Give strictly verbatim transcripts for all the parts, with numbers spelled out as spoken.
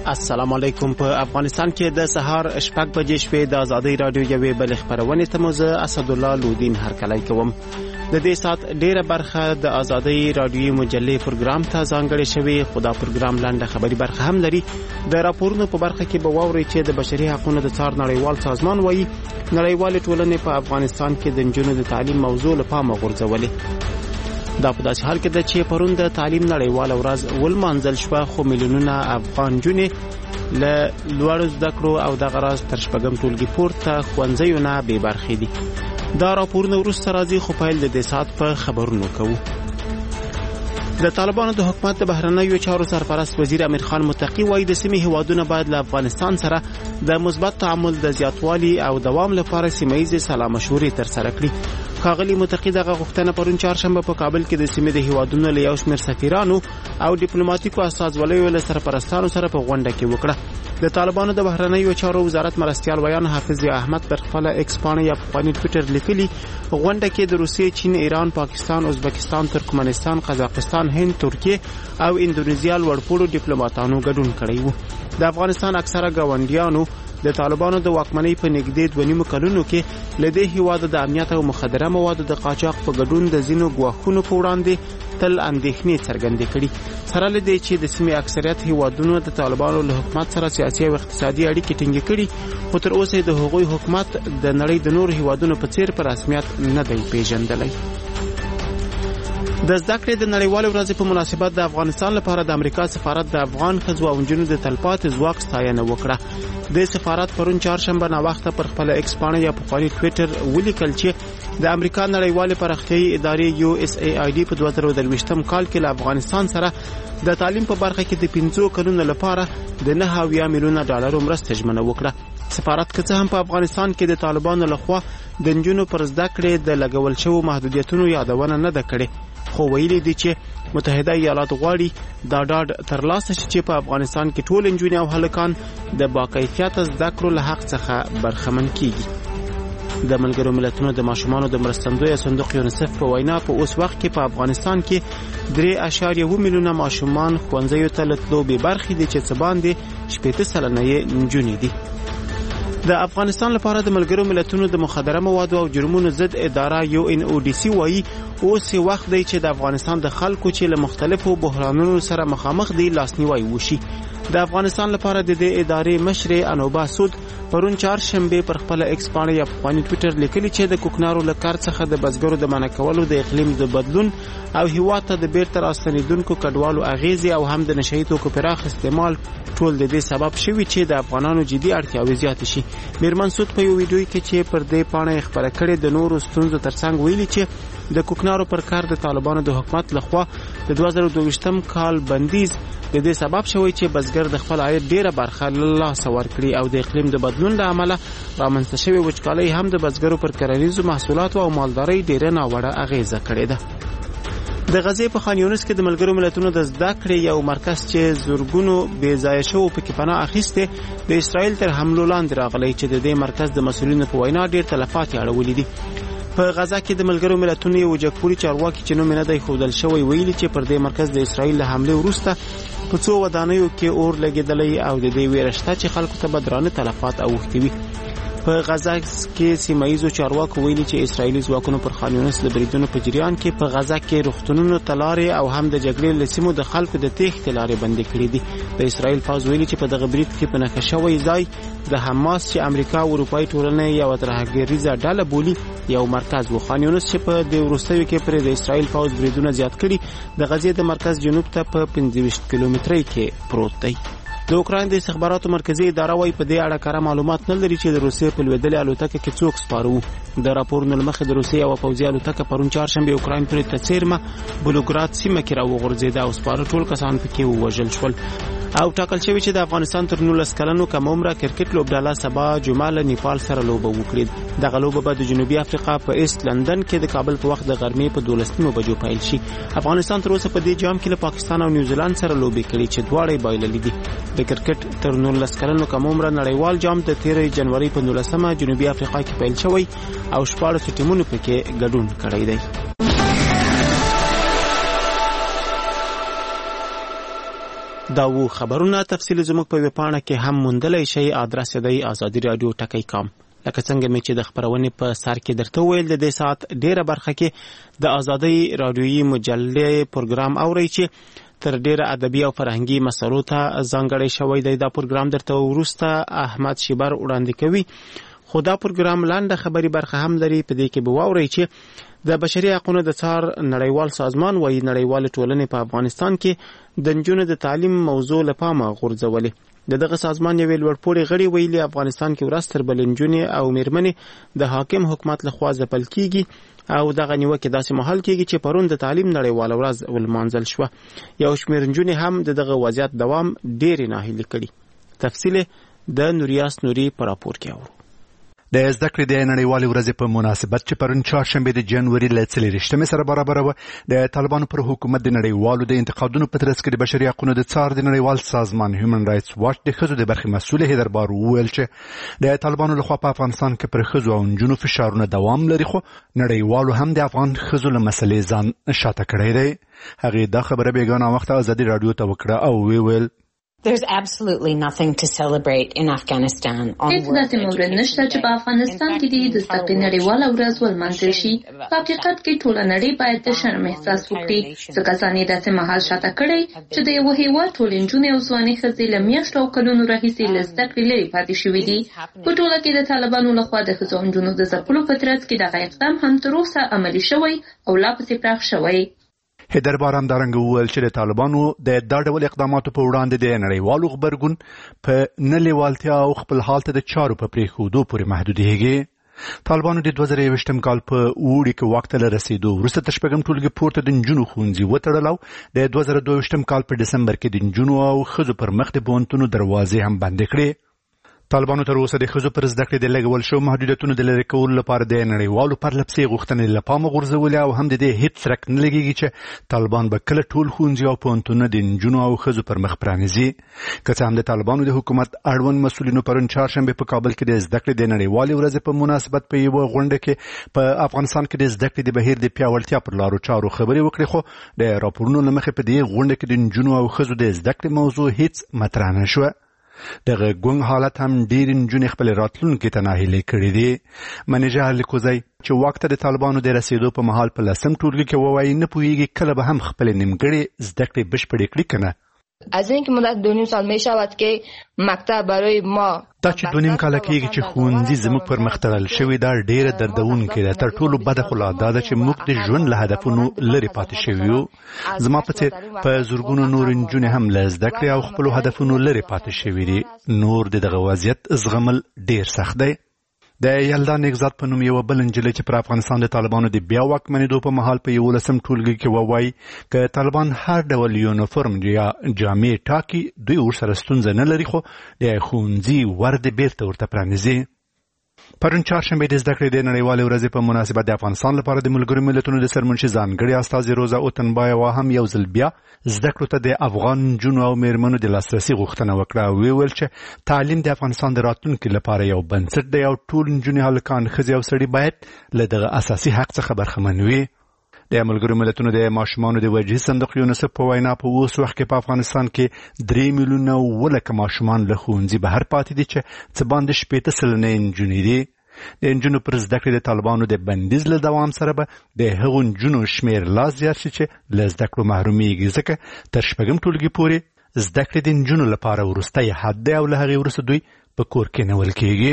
السلام علیکم. په افغانستان کې د سهار شپږ بجې شوې د ازادي رادیو یوې بلې خبرونې ته مو زه اسدالله لودین هرکلی کوم. د دې سات ډیره برخه د ازادي رادیو مجلې پروګرام ته ځانګړې شوې، خو دا پروګرام لاندې خبري برخه هم لري. د راپورونو په برخه کې به واورئ چې د بشري حقوقو د څار نړیوال سازمان وایي نړیوال ټولنې په افغانستان کې د نجونو د تعلیم موضوع له پامه غورځولې. دا په داسې حال کې ده چې پرون د تعلیم نړیواله ورځ ولمانځل شوه، خو میلیونونه افغان نجونې له لوړو زده کړو او دغه راز تر شپږم ټولګي پورته ښوونځیو نه بې برخې دي. دا راپورونه وروسته راځي، خو پیل د دې ساعت په خبرونو کوو. د طالبانو د حکومت د بهرنیو چارو سرپرست وزیر امیر خان متقی وایي د سیمې هیوادونه باید له افغانستان سره د مثبت تعامل د زیاتوالي او دوام لپاره سیمه ییزې سلا مشورې ترسره کړي. ښاغلي متقی دغه غوښتنه پرون چهارشنبه په کابل کې د سیمې د هیوادونو له یو شمېر سفیرانو او ډیپلوماټیکو استازولیو له سرپرستانو سره په غونډه کې وکړه. د طالبانو د بهرنیو چارو وزارت مرستیال ویان حافظ احمد پر خپل ایکس پاڼه یا پخواني ټویټر لیکلي غونډه کې د روسیې، چین، ایران، پاکستان، ازبکستان، ترکمنستان، قزاقستان، هند، ترکیه او اندونیزیا لوړپوړو ډیپلوماټانو ګډون کړی و. د افغانستان اکثره ګاونډیانو د طالبانو د واکمنۍ په نږدې دوه نیمو کلونو کې له دې هیواد د امنیت او مخدره موادو د قاچاق په ګډون د ځینو ګواښونو په وړاندې تل اندېښنې څرګندې کړي. سره له دې چې د سیمې اکثریت هیوادونو د طالبانو له حکومت سره سیاسي او اقتصادي اړیکې ټینګې کړي، خو تر اوسه د هغوی حکومت د نړۍ د نورو هیوادونو په څیر په رسمیت نه دی پیژندلی. د زده کړې د نړیوالې ورځې په مناسبت د افغانستان لپاره د امریکا سفارت د افغان ښځو او نجونو د تلپاتې ځواک ستاینه وکړه. د سفارت پرون چهارشنبه ناوخته پر خپل ایکس پاڼه یا پخواني ټویټر ولیکل چې د امریکا نړیوالې پراختیایي ادارې یو اس ای آی ډي په دوه زره درویشتم کال کې له افغانستان سره د تعلیم په برخه کې د پنځو کلونو لپاره د نهه اویا میلیونه ډالرو مرسته ژمنه وکړه. سفارت که څه هم په افغانستان کې د طالبانو لخوا د نجونو پر زده کړې د لګول شوو محدودیتونو یادونه نه ده کړې، خو ویلي دي چې متحده ایالات غواړي دا ډاډ ترلاسه شي چې په افغانستان کې ټول نجونې او هلکان د باکیفیته زده کړو له حق څخه برخمن کیږي. د ملګرو ملتونو د ماشومانو د مرستندوی صندوق یونیسف په وینا په اوس وخت کې په افغانستان کې درې اعشاریه اووه میلیونه ماشومان ښوونځیو ته له تلو بې برخې دي چې څه باندې شپېته سلنه یې نجونې دي. د افغانستان لپاره د ملګرو ملتونو د مخدره موادو او جرمونو ضد اداره یو ان او ډي سي وایي اوس وخت دی چې د افغانستان د خلکو چې له مختلفو بحرانونو سره مخامخ دي لاسنیوي وشي. د افغانستان لپاره د دې ادارې مشر انوبا سود پرون چهارشنبه پر خپل ایکس پاڼه یا پخواني ټویټر لیکلي چې د کوکنارو له کار څخه د بزګرو د منع کولو، د اقلیم د بدلون او هیواد ته د بیرته راستنیدونکو کډوالو اغیزې او هم د نشهیي توکو پراخ استعمال ټول د دې سبب شوي چې د افغانانو جدي اړتیاوې زیاتې شي. میرمن سود په یو ویډیو کې چې پر دې پاڼه خبره کړې د نورو ستونزو ترڅنګ ویلي چې د کوکنارو پر کار د طالبانو د حکومت لخوا د دوه زره دویشتم کال بندیز د دې سبب شوی چې بزګر د خپل عاید ډیره برخه له لاسه ورکړي او د اقلیم د بدلون له امله رامنځته شوی وچکالۍ هم د بزګرو پر کرنیزو محصولاتو او مالدارۍ ډیره ناوړه اغیزه کړې ده. د غزې په خان یونس کې د ملګرو ملتونو د زده کړې یو مرکز چې زورګونو بې ځایه شوو پکې پناه اخیستې د اسرائیل تر حملو لاندې راغلی چې د دې مرکز د مسؤلینو په وینا ډیر تلفات یې اړولي دي. په غزا کې د ملګرو ملتونو یو جګپوري چارواکي چې نوم یې نه دی ښودل شوی ویلي چې پر دې مرکز د اسرائیل له حملې وروسته په څو ودانیو کې اور لګېدلی او د دې ویره شته چې خلکو ته به درانه تلفات اوښتي وي. په غزا کې سیمه ییزو چارواکو ویلي چې اسرائیلي ځواکونو پر خان یونس د بریدونو په جریان کې په غزا کې روغتونونو ته لارې او هم د جګړې له سیمو د خلکو د تېښتې لارې بندې کړې دي. د اسرائیل پوځ ویلي چې په دغه برید کې په نښه شوی ځای د حماس چې امریکا او اروپایي ټولنه یوه ترهګریزه ډله بولي یو مرکز و. خان یونس چې په دې وروستیو کې پرې د اسرائیل پوځ بریدونه زیات کړي د غزې د مرکز جنوب ته په پنځه ویشت کیلومترۍ کې پروت دی. د اوکراین د استخباراتو مرکزي اداره وايي په دې اړه کره معلومات نه لري چې د روسیې په لوېدلې الوتکه کې څوک سپاره وو. د راپورونو له مخې د روسیې یوه پوځي الوتکه پرون چهارشنبه اوکراین پرې ته څیرمه بلوګراد سیمه کې راوغورځېده او سپاره ټول کسان پکې ووژل شول. او ټاکل شوی چې د افغانستان تر نولس کلنو کم عمره کرکټ لوبډاله سبا جمعه له نیپال سره لوبه وکړي. دغه لوبه به د جنوبي افریقا په ایست لندن کې د کابل په وخت د غرمې په دولس نیمو بجو پیل شي. افغانستان تر اوسه په دې جام کې له پاکستان او نیوزیلند سره لوبې کړي چې دواړه یې بایللې دي. د کرکټ تر نولس کلنو کم عمره نړیوال جام د تیرې جنوري په نولسمه جنوبي افریقا کې پیل شوی او شپاړس ټیمونو پکې ګډون کړی دی. دا و خبرونه تفصیل زموږ په ویبپاڼه کې هم موندلی شئ. ادرس دی آزادي رادیو ټکی کام. لکه څنګه مې چې د خبرونې په سر کې درته ویل د دې ساعت ډیره برخه کې د آزادي رادیویي مجلې پروګرام اورئ چې تر ډیره ادبي او فرهنګي مسلو ته ځانګړی شوی دی. دا پروګرام درته وروسته احمد شیبر وړاندې کوي. خو دا پروګرام لاندې خبري برخه هم لري. په دې کې به واورئ چې د بشري حقوقو د څار نړیوال سازمان وايي نړیوال ټولنې په افغانستان کې د نجونو د تعلیم موضوع له پامه غورځولې. د دغه سازمان یو لوړپوړي غړي ویلي افغانستان کې ورځ تر بلې نجونې او میرمنې د حاکم حکومت لخوا ځپل کیږي او دغه نیوکه داسې مهال کېږي چې پرون د تعلیم نړیواله ورځ ولمانځل شوه. یو شمېر نجونې هم د دغه وضعیت دوام ډېرې ناهیلې کړي. تفصیل د نوریاس نوري په راپور کې اورو. د زده کړې د نړیوالې ورځې په مناسبت چې پرون چهارشنبه د جنوري له څلېرویشتمې سره برابر و، د طالبانو پر حکومت د نړیوالو د انتقادونو په ترڅ کې د بشري حقوقو د څار د نړیوال سازمان هیومن رائټس واچ د ښځو د برخې مسؤل هیدر بار وویل چې د طالبانو لخوا په افغانستان کې پر ښځو او نجونو فشارونه دوام لري، خو نړیوالو هم د افغان ښځو له مسلې ځان شاته کړی دی. هغې دا خبره بیګانه وخت آزادي رادیو ته وکړه او ویل There's absolutely nothing to celebrate in Afghanistan. هیڅ داسې مورد نشته چې په افغانستان کې د زده کړې نړیواله ورځ ولمانځل شي. په حقیقت کې ټوله نړۍ باید د شرم احساس وکړي ځکه ځان یې داسې مهال شاته کړی چې د یوه هېواد ټولې نجونې او ځوانې ښځې له میاشتو او کلونو راهیسې له زده کړې لرې پاتې شوي دي. په ټوله کې د طالبانو لخوا د ښځو او نجونو د ځپلو په ترڅ کې دغه اقدام هم تر اوسه عملي شوی او لا پسې پراخ شوی. هیدر بار هم دارنګ وویل چې د طالبانو د دا ډول اقداماتو په وړاندې د نړیوالو غبرګون په نه لیوالتیا او خپل حال ته د چارو په پرېښودو پورې محدودېږي. طالبانو د دوه زره یوویشتم کال په اوړي کې واک ته له رسېدو وروسته تر شپږم ټولګي پورته د نجونو ښوونځي وتړل او د دوه زره دوه ویشتم کال په ډسمبر کې د نجونو او ښځو پر مخ د پوهنتونو دروازې هم بندې کړې. طالبانو تر اوسه د ښځو پر زده کړې د لګول شوو محدودیتونو د لرې کولو لپاره د نړیوالو پرلپسې غوښتنې له پامه غورځولې او هم د دې هېڅ څرک نه لګېږي چې طالبان به کله ټول ښوونځي او پوهنتونونه د نجونو او ښځو پر مخ پرانیزي. که څه هم د طالبانو د حکومت اړوند مسؤلینو پرون چهارشنبه په کابل کې د زده کړې د نړیوالې ورځې په مناسبت په یوه غونډه کې په افغانستان کې د زده کړې د بهیر د پیاوړتیا پر لارو چارو خبرې وکړې، خو د راپورونو له مخې په دې غونډه کې د نجونو او ښځو د زده کړې موضوع هېڅ مطرح نه شوه. دغه ګونګ حالت هم ډېر نجونې خپل راتلونکي ته ناهیلې کړې دي. منیجر لیکوزی چې واک ته د طالبانو د رسېدو په مهال په لسم ټولګي کې ووایي نه پوهېږي کله به هم خپل نیمګړې زده کړې بشپړې کړي که نه. از اینکه مدت دو نیم سال می شود که مکتب برای ما دا چې دو نیم کاله کېږي چې ښوونځي زموږ پر مخ تړل شوي دا ډېره دردونکې ده. تر ټولو بده خو لا دا ده چې موږ د ژوند له هدفونو لرې پاتې شوي یو. زما په څېر په زرګونو نور نجونې هم له زده کړې او خپلو هدفونو لرې پاتې شوي دي. نور د دغه وضعیت زغمل ډېر سخت دی. د یلدا نګزاد په نوم یوه بل نجلۍ چې پر افغانستان د طالبانو د بیا واکمنېدو په مهال په یولسم ټولګي کې ووایي که طالبان هر ډول یونیفورم یا جامې ټاکي دوی ورسره ستونزه نه لري، خو د ښوونځي ور د بیرته ورته پرانیزي. پرون چهارشنبه د زده کړې د نړیوالې ورځې په مناسبت د افغانستان لپاره د ملګرو ملتونو د سرمنشي ځانګړي استازي روزا اوتنبایوا هم یو ځل بیا زده کړو ته د افغان نجونو او میرمنو د لاسرسي غوښتنه وکړه او ویل چې تعلیم د افغانستان د راتلونکي لپاره یو بنسټ دی او ټول نجونې، هلکان، ښځې او سړي باید له دغه اساسي حق څخه برخمن وي. د ملګرو ملتونو د ماشومانو د وجهي صندوق یونیسف په وینا په اوس وخت کې په افغانستان کې درې میلیونه اووه لکه ماشومان له ښوونځي بهر پاتې دي چې څه باندې شپېته سلنه نجونې دي. د نجونو پر زده کړې د طالبانو د بندیز له دوام سره به د هغو نجونو شمېر لا زیات شي چې له زده کړو محرومیږي، ځکه تر شپږم ټولګي پورې زده کړې د نجونو لپاره وروستی حد دی او له هغې وروسته دوی په کور کې نول کېږي.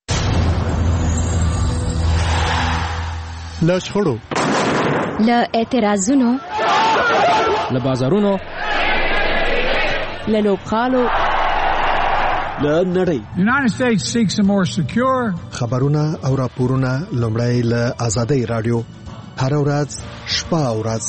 له شخړو، له اعتراضونو، له بازارونو، له لوبغالو، له نړۍ. United States seeks a more secure. خبرونه او راپورونه لومړی له آزادۍ رادیو هر ورځ شپه او ورځ.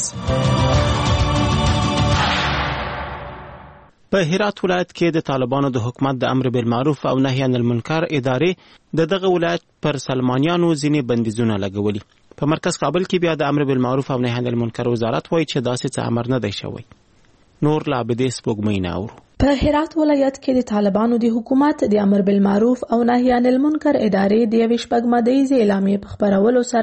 په هرات ولایت کې د طالبانو د حکومت د امر بالمعروف او نهي عن المنکر ادارې د دغه ولایت پر سلمانیانو ځینې بندیزونه لګولي. په مرکز کابل کې بیا د امر بالمعروف او نهي عن المنکر وزارت وایي چې داسې څه امر نه دی شوی. نور لا عبدې سپوږمۍ نه اورو. په هرات ولایت کې د طالبانو د حکومت د امر بالمعروف او نهي عن المنکر ادارې د یوې شپږمدیزې اعلامیې په خپرولو سره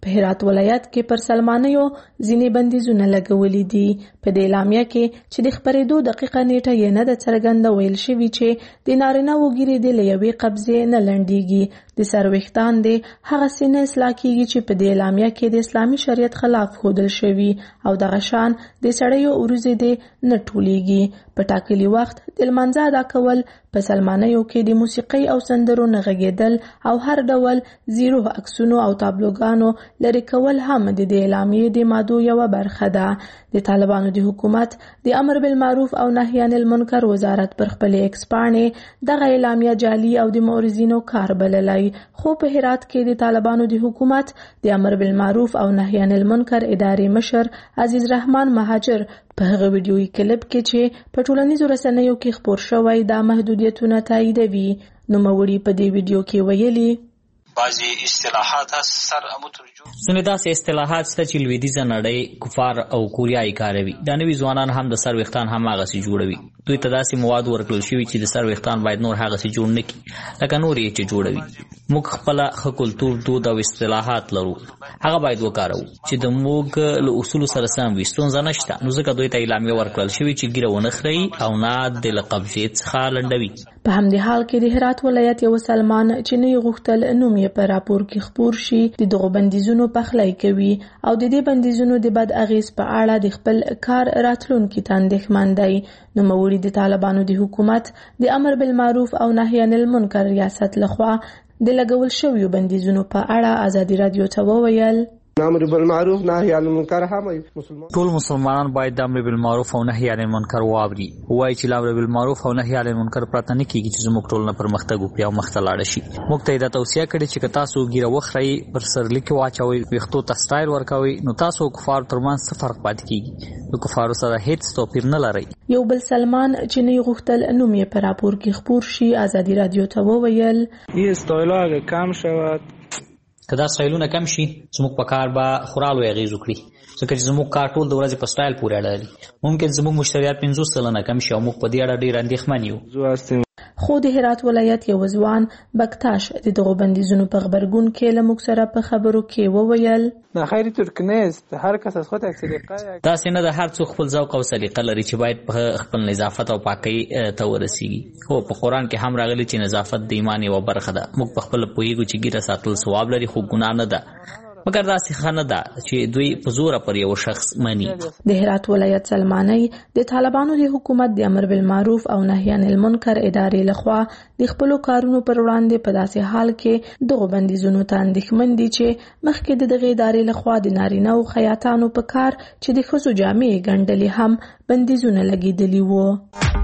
په هرات ولایت کې پر سلمانیو ځینې بندیزونه لګولي دي. په دې اعلامیه کې چې د خبرېدو دقیقه نیټه یې نه ده څرګنده ویل شوي چې د نارینه وګړي د له یوې قبضې نه لنډیږي. د سر ویښتان د هغسې نه اصلاح کیږي چې په دې اعلامیه کې د اسلامي شریعت خلاف ښودل شوي او دغه شان د سړیو وروځې د نه ټولیږي. په ټاکلي وخت د لمانځه ادا کول، په سلمانیو کې د موسیقۍ او سندرو نه غږېدل او هر ډول زیرو عکسونو او تابلوګانو لرې کول هم د دې اعلامیې د مادو یوه برخه ده. د طالبانو د حکومت د امر بالمعروف او نهی عن المنکر وزارت پر خپلې ایکس پاڼې دغه اعلامیه جعلي او د مورزینو کار بللی، خو په هرات کې د طالبانو د حکومت د امر بالمعروف او نهی عن المنکر ادارې مشر عزیز رحمان مهاجر په هغه ویډیویي کلیپ کې چې په ټولنیزو رسنیو کې خپور شوی دا محدودیتونه تاییدوي. نوموړي په دې ویډیو کې ویلي بعضی اصطلاحات سر مترجم ځینې داسې اصطلاحات شته چې لویدیځه نړۍ کفار او کوریایي کاروي. دا نوي ځوانان هم د سر ویښتان هماغسې جوړوي. دوی ته داسې مواد ورکړل شوي چې د سر ویښتان باید نور هغسې جوړ نه کړي لکه نور یې چې جوړوي. موږ خپله ښه کلتور، دود او اصطلاحات لرو، هغه باید وکاروو چې د موږ له اصولو سره سم وي. ستونزه نشته، نو ځکه دوی ته اعلامیه ورکړل شوي چې ګیره ونه خرئ او نه د له قبضې څخه لنډوي. په همدې حال کې د هرات ولایت یو سلمان چې نه یې غوښتل نوم یې په راپور کې خپور شي، د دغو بندیزونو پخلی کوي او د دې بندیزونو د بد اغیز په اړه د خپل کار راتلونکي ته اندېښمن دی. نوموړي د طالبانو د حکومت د امر بالمعروف او نهی عن المنکر ریاست لخوا د لګول شویو بندیزونو په اړه ازادي رادیو ته وویل امر بالمعروف نهی عن المنکر هم مسلمان ټول مسلمانان باید د امر بالمعروف او نهی عن المنکر واوري. وایي چې امر بالمعروف او نهی عن المنکر پرته نه کیږي چې زموږ ټول نه پرمختګ وکړي او مخته لاړ شي. موږ ته دا توصیه کړې چې که تاسو ګیره وخرئ، پر سرلیک واچوئ، ویښتو ته سټایل ورکوئ، نو تاسو کفار ترمنځ څه فرق پاتې کیږي؟ نو کفارو سره هیڅ توپیر نه لرئ. یو بل سلمان چې نه غوښتل نوم یې په راپور کې خپور شي ازادي رادیو ته وویل یه استایلا اگه کم شود که دا سټایلونه کم شي زموږ په کار به خورا لوی اغېز وکړي، ځکه چې زموږ کار ټول د ورځې په سټایل پورې اړه لري. ممکن زموږ مشتریات پنځوس سلنه کم شي او موږ په دې اړه ډېر اندېښمن یو. خو د هرات ولایت یو ځوان بکتاش د دغو بندیزونو په غبرګون کې له موږ سره په خبرو کې وویل نه خیری ترک نیست، هر کس از خود یک سلیقه داسې نه ده، هر څوک خپل ذوق او سلیقه لري چې باید په خپل نظافت او پاکۍ ته ورسیږي. هو په قرآن کې هم راغلی چې نظافت د ایمان یوه برخه ده. موږ په خپله پوهېږو چې ګیره ساتل ثواب لري خو ګناه نه ده، مګر داسې ښه نه ده چې دوی په زوره پر یو شخص مني. د هرات ولایت سلمانۍ د طالبانو د حکومت د امر بالمعروف او نهی عن المنکر ادارې لخوا د خپلو کارونو پر وړاندې په داسې حال کې دغو بندیزونو ته اندېښمن دي چې مخکې د دغې ادارې لخوا د نارینه او خیاطانو په کار چې د ښځو جامې ګنډلې هم بندیزونه لګېدلي وو.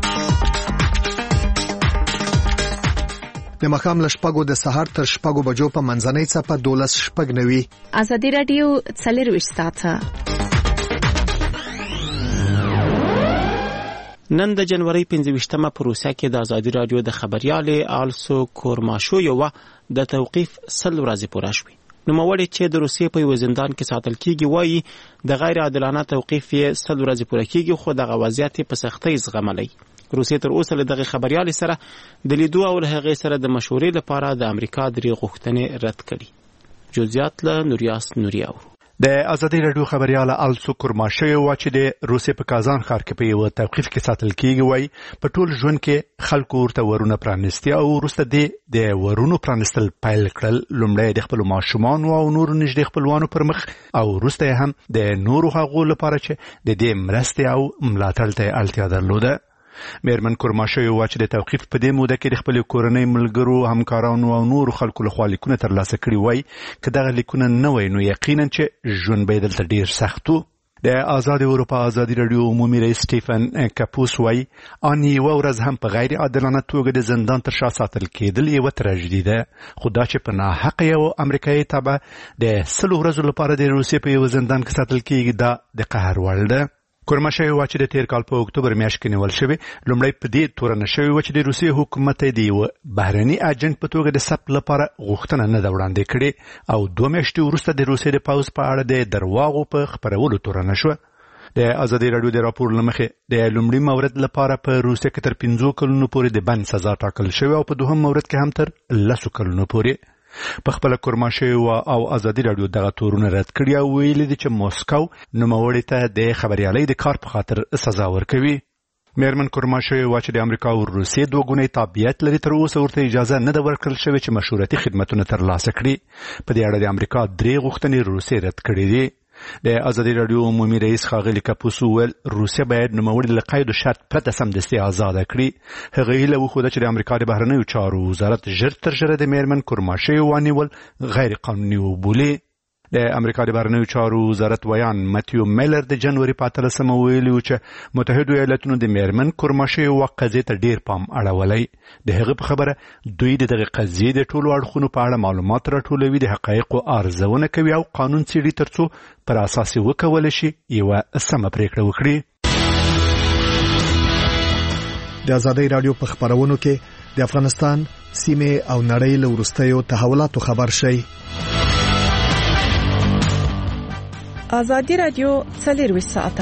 د ماښام له شپږو د سهار تر شپږو بجو په منځنۍ څپه دولس شپږ نوي ازادي رادیو څلرویشت ساعته. نن د جنوري پنځه ویشتمه په روسیه کې د ازادي رادیو د خبريالې آلسو کورماشو یو د توقیف سل ورځې پوره شوې. نوموړی چې د روسیې په یو زندان کې ساتل کیږي وایي د غیر عادلانه توقیف یې سل ورځې پوره کیږي، خو دغه وضعیت په سختۍ زغملی. روسیې تر اوسه له دغه خبريالې سره د لیدو او له هغې سره د مشورې لپاره د امریکا درې غوښتنې رد کړي. جزئیات له نوریاس نوري اورو. د ازادي رادیو خبريال آلسو کورماشو و چې د روسیې په کازان ښار کې په یو توقیف کې ساتل کیږي وایي په ټول ژوند کې خلکو ورته ورونه پرانستي او وروسته د ورونو پرانستل پیل کړل. لومړی د خپلو ماشومانو او نورو نږدې خپلوانو پر مخ او وروسته هم د نورو هغو لپاره چې د دې مرستې او ملاتړ ته اړتیا درلوده. میرمن کورماشو و چې د توقیف په دې موده کې د خپل کورنۍ ملګرو، همکارانو او نورو خلکو لخوا لیکونه ترلاسه کړي وای که دغه لیکونه نه وای نو یقینا چې ژوند به دلته ډیر سخت و. د آزاد اروپا ازادي رادیو عمومي رئیس سټیفن کاپوس وای ان یو ورځ هم په غیر عادلانه توګه د زندان تر شا ساتل کېدل یو تراژیدي ده، خو دا چې په ناحق یو امریکایي تبع د سلو ورځو لپاره د روسیې په یو زندان کې ساتل کېږي دا د قهر وړ ده. کورماشو و چې د تیر کال په اکتوبر میاشت کې نیول شوی، لومړی په دې تورنه شوی و چې د روسیې حکومت د یو بهرني اجنټ په توګه د ثبت لپاره غوښتنه نه ده وړاندې کړې او دوه میاشتې وروسته د روسیې د پوځ په اړه د درواغو په خپرولو تورنه شوه. د ازادي رادیو د راپور لمخې د لومړي مورد لپاره په روسیې کې تر پنځو کلونو پورې د بند سزا ټاکل شوی او په دوهم مورد کې هم تر لسو کلونو پورې. په خپل کرماشه او ازادي رادیو دغه تورونه رد کړی او ویلي دي چې موسکو نوموړي ته د خبريالۍ د کار په خاطر سزا ورکوي. میرمن کرماشه و چې د امریکا او روسیې دوه ګونی تابعیت لري تر اوسه ورته اجازه نه ده ورکړل شوې چې مشورتي خدمتونه ترلاسه کړي. په دې اړه د امریکا درې غوښتنې روسیې رد کړې دي. د ازادي رادیو عمومي رئیس ښاغلي کاپوسو ویل روسیه باید نوموړي له قید و شرط پرته سمدستي آزاده کړي. هغه هیله وښوده چې د امریکا د بهرنیو چارو وزارت ژر تر ژره د میرمن کرماشه ونیول غیر قانوني وبولي. د امریکا د بهرنیو چارو وزارت ویان متیو میلر د جنوري په اتلسمه ویلي و چې متحدو ایالتونو د میرمن کرماشه و قضیې ته ډیر پام اړولی. د هغه په خبره دوی د دغه قضیې د ټولو اړخونو په اړه معلومات راټولوي، د حقایقو ارزونه کوي او قانون څیړي ترڅو پر اساس وکولای شي یوه سمه پریکړه وکړي. د ازادي رادیو په خبرونو کې د افغانستان سیمه او نړۍ له وروستیو تحولاتو خبر شي. ازادي رادیو څلور ساعته.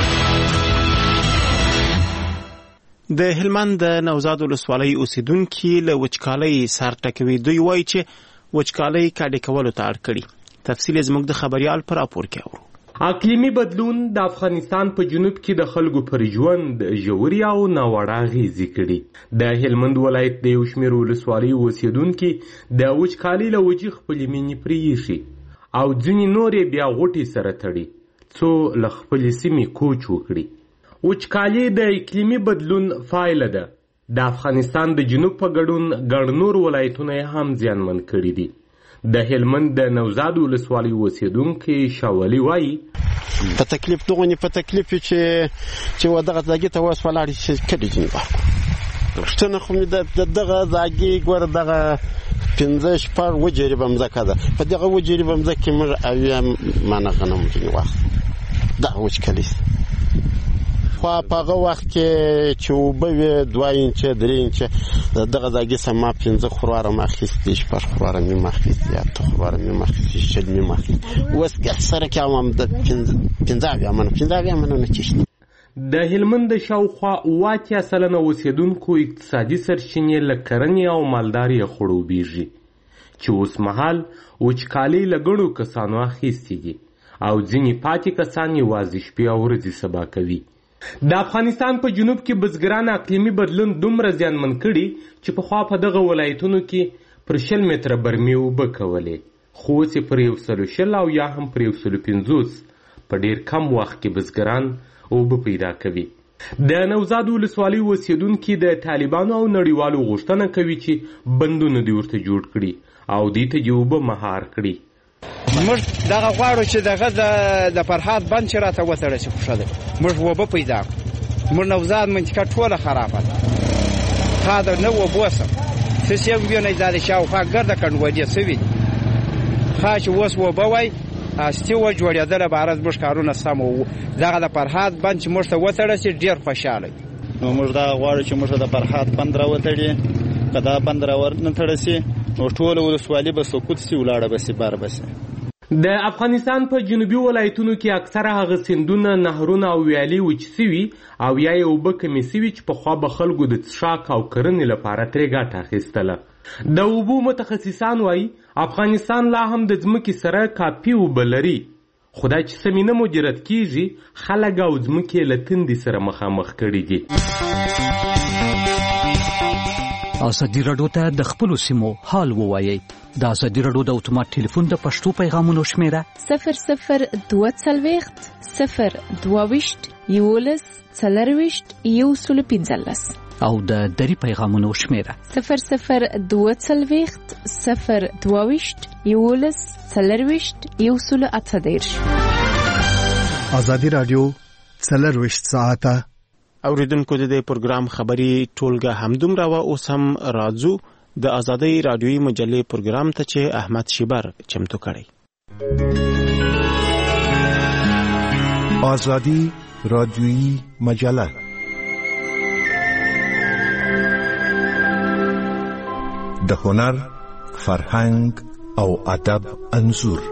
د هلمند د نوزاد ولسوالۍ اوسیدونکو له وچکالۍ سر ټکوي. دوی وایي چې وچکالۍ کډې کولو ته اړ کړي. تفصیل زموږ د خبريال پر راپور کې اورو. اقلیمي بدلون د افغانستان په جنوب کې د خلکو پر ژوند ژوري او ناوړه اغېزې کړي. د هلمند ولایت د یو شمېر ولسوالۍ اوسیدونکو د وچکالۍ له وجې خپلې مینې پرېښي او ځینې نورې بیا غوټې سره تړي څو له خپلې سیمې کوچ وکړي. وچکالي د اقلیمي بدلون پایله ده. د افغانستان د جنوب په ګډون ګڼ نور ولایتونه یې هم زیانمن کړي دي. د هلمند د نوزاد ولسوالۍ اوسیدونکی شاولي وایي په تکلیف دغونې په تکلیف چې چې ودغه ځاګي ته اوس ولاړې چې کډې ځینې وکړو پوښتنه خو مې د دغه ځاګي ګوره دغه پنځه شپږ وجرې به مځکه ده. په دغه وجرې به مځکه کې موږ اویا مانه غنم ځینې واخلو. دغه وچکالي خو په هغه وخت کې چې اوبه وې دوه انچه درې انچه دغه ځاګي سما پنځه خورواره مې اخیستې شپږ خورواره مې م اخیستې اته خورواره مې م اخیستې شل مې م اخیستې اوس سره کې هم د پنځه اویا منه پنځه اویا منه چشتې. د هلمند شاوخوا اوه اتیا سلنه اوسیدونکو اقتصادي سرچینې له کرنې او مالدارۍ خړوبېږي چې اوس مهال وچکالۍ له ګڼو کسانو اخیستې دي او ځینې پاتې کسان یوازې شپې او ورځې سبا کوي. د افغانستان په جنوب کې بزګران اقلیمي بدلون دومره زیانمن کړي چې پخوا په دغه ولایتونو کې پر شل متره برمې اوبه کولې، خو اوس یې پر یو سلو شل او یا هم پر یو سلو پنځوس په ډېر کم وخت کې بزګران اوبه پیدا کوي. د نوزاد ولسوالۍ اوسیدونکي د طالبانو او نړیوالو غوښتنه کوي چې بندونه دې ورته جوړ کړي او دې ته دې اوبه مهار کړي. موږ دغه غواړو چې دغه د فرهاد بند چې راته وتړی شي خوښه ده. موږ اوبه پیدا کړو. موږ نوزاد منطقه ټوله خرابه ده. تا د نه اوبو سم څه یې وینئ دا د شاوخوا ګرده کنډوالې سوي دي. ښه چې اوس اوبه وای استی و جوړېدله به هره زموږ کارونه سم وو. دغه د فرهاد بند چې موږ ته وتړی شي ډېر خوشحاله وي. نو موږ دغه غواړو چې موږ ته د فرهاد بند راوتړي. که دا بند راونه تړی سي نو ټوله ولسوالي به سقوط سي ولاړه به سي بار به سي. د افغانستان په جنوبي ولایتونو کې اکثره هغه سیندونه نهرونه او ویالې وچ سوي او یا یې اوبه کمې سوي چې پخوا به خلکو د څښاک او کرنې لپاره ترې ګټه اخیستله. د اوبو متخصصان وایي افغانستان لا هم د ځمکې سره کافي اوبه لري، خو دا چې سمې نه مدیریت کیږي خلک او ځمکې له تندې سره مخامخ کړي دي. ازادي راډیو ته د خپلو سیمو حال ووایئ. د ازادي راډیو د اتومات ټلیفون د پښتو پیغامونو شمیره صفر صفر دوه څلوېښت صفر دوه ویشت یولس څلرویشت یو سل پنځلس او د دری پیغامونو شمیره صفر صفر دوه څلوېښت صفر دوه ویشت یولس څلرویشت یو سل اته دېرش. ازادي راډیو څلرویشت ساعته. اوریدونکو د دې پروګرام خبري ټولګه همدومره و. اوس هم راځو د ازادي رادیوي مجلې پروګرام ته چې احمد شیبر چمتو کړی. ازادي رادیوي مجله د هنر، فرهنګ او ادب انځور.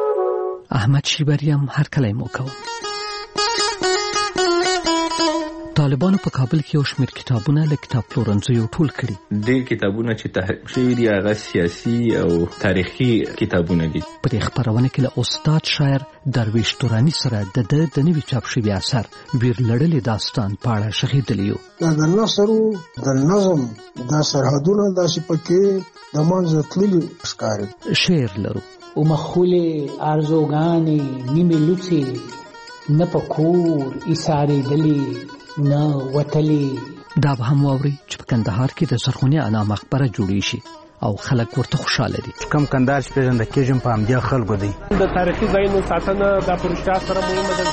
احمد شیبریم هر کله مو کوم. طالبانو په کابل کې یو شمېر کتابونه له کتاب پلورنځیو ټول کړي. ډېر کتابونه چې تحریف شوي دي هغه سیاسي او تاریخي کتابونه دي. په دې خپرونه کې له استاد شاعر درویش تورانی سره د د د نوي چاپ شوي اثر ویر لړلې داستان په اړه شغېدلی یو. دا د نثر د نظم دا سرحدونه داسې پکې د منځه تللي ښکاري. شعر لرو. ومخولې ارزوګانې نیمې لوڅې نه په کور ایسارېدلې نه وتلې. دا به هم واورئ چې په کندهار کې د زرغونې انا مقبره جوړې شي او خلک ورته خوشاله دي. کم کندهار چې پېژنده کېږم په همدې خلکو دی. د تاریخي ځایونو ساتنه د پروژه سره مهمه ده.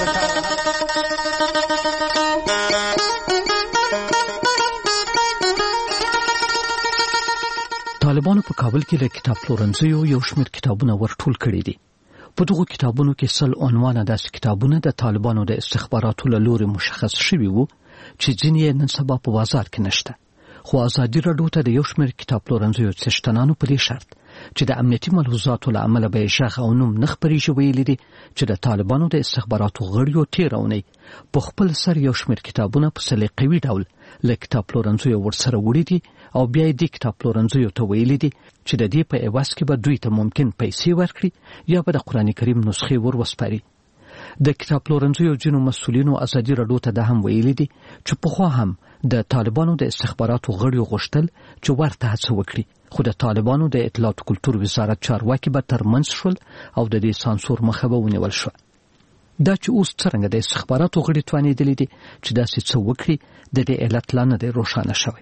طالبانو په کابل کې له کتاب پلورنځیو یو شمېر کتابونه ورټول کړي دي. په دغو کتابونو کې سل عنوانه داسې کتابونه د طالبانو د استخباراتو له لوري مشخص شوي وو چې ځینې یې نن سبا په بازار کې نشته. خو ازادي راډیو ته د یو شمېر کتاب پلورنځیو څښتنانو په دې شرط چې د امنیتي ملحوظاتو له امله به یې غږ او نوم نه خپرېږي ویلي دي چې د طالبانو د استخباراتو غړیو تېره اونۍ په خپل سر یو شمېر کتابونه په سلیقوي ډول له کتاب پلورنځیو ورسره وړي دي او بیا یې دې کتاب پلورنځیو ته ویلي دي چې د دې په عوض کې به دوی ته ممکن پیسې ورکړي یا به د قرآن کریم نسخې ور وسپاري. د کتاب پلورنځیو ځینو مسؤلینو ازادي راډیو ته دا هم ویلي دي چې پخوا هم د طالبانو د استخباراتو غړیو غوښتل چې ورته هڅه وکړي، خو د طالبانو د اطلاعات او کلتور وزارت چارواکي به ترمنځ شول او د دې سانسور مخه به ونیول شو. دا چې اوس څرنګه د استخباراتو غړي توانېدلي دي چې داسې څه وکړي د دې علت لا نه دی روښانه شوی.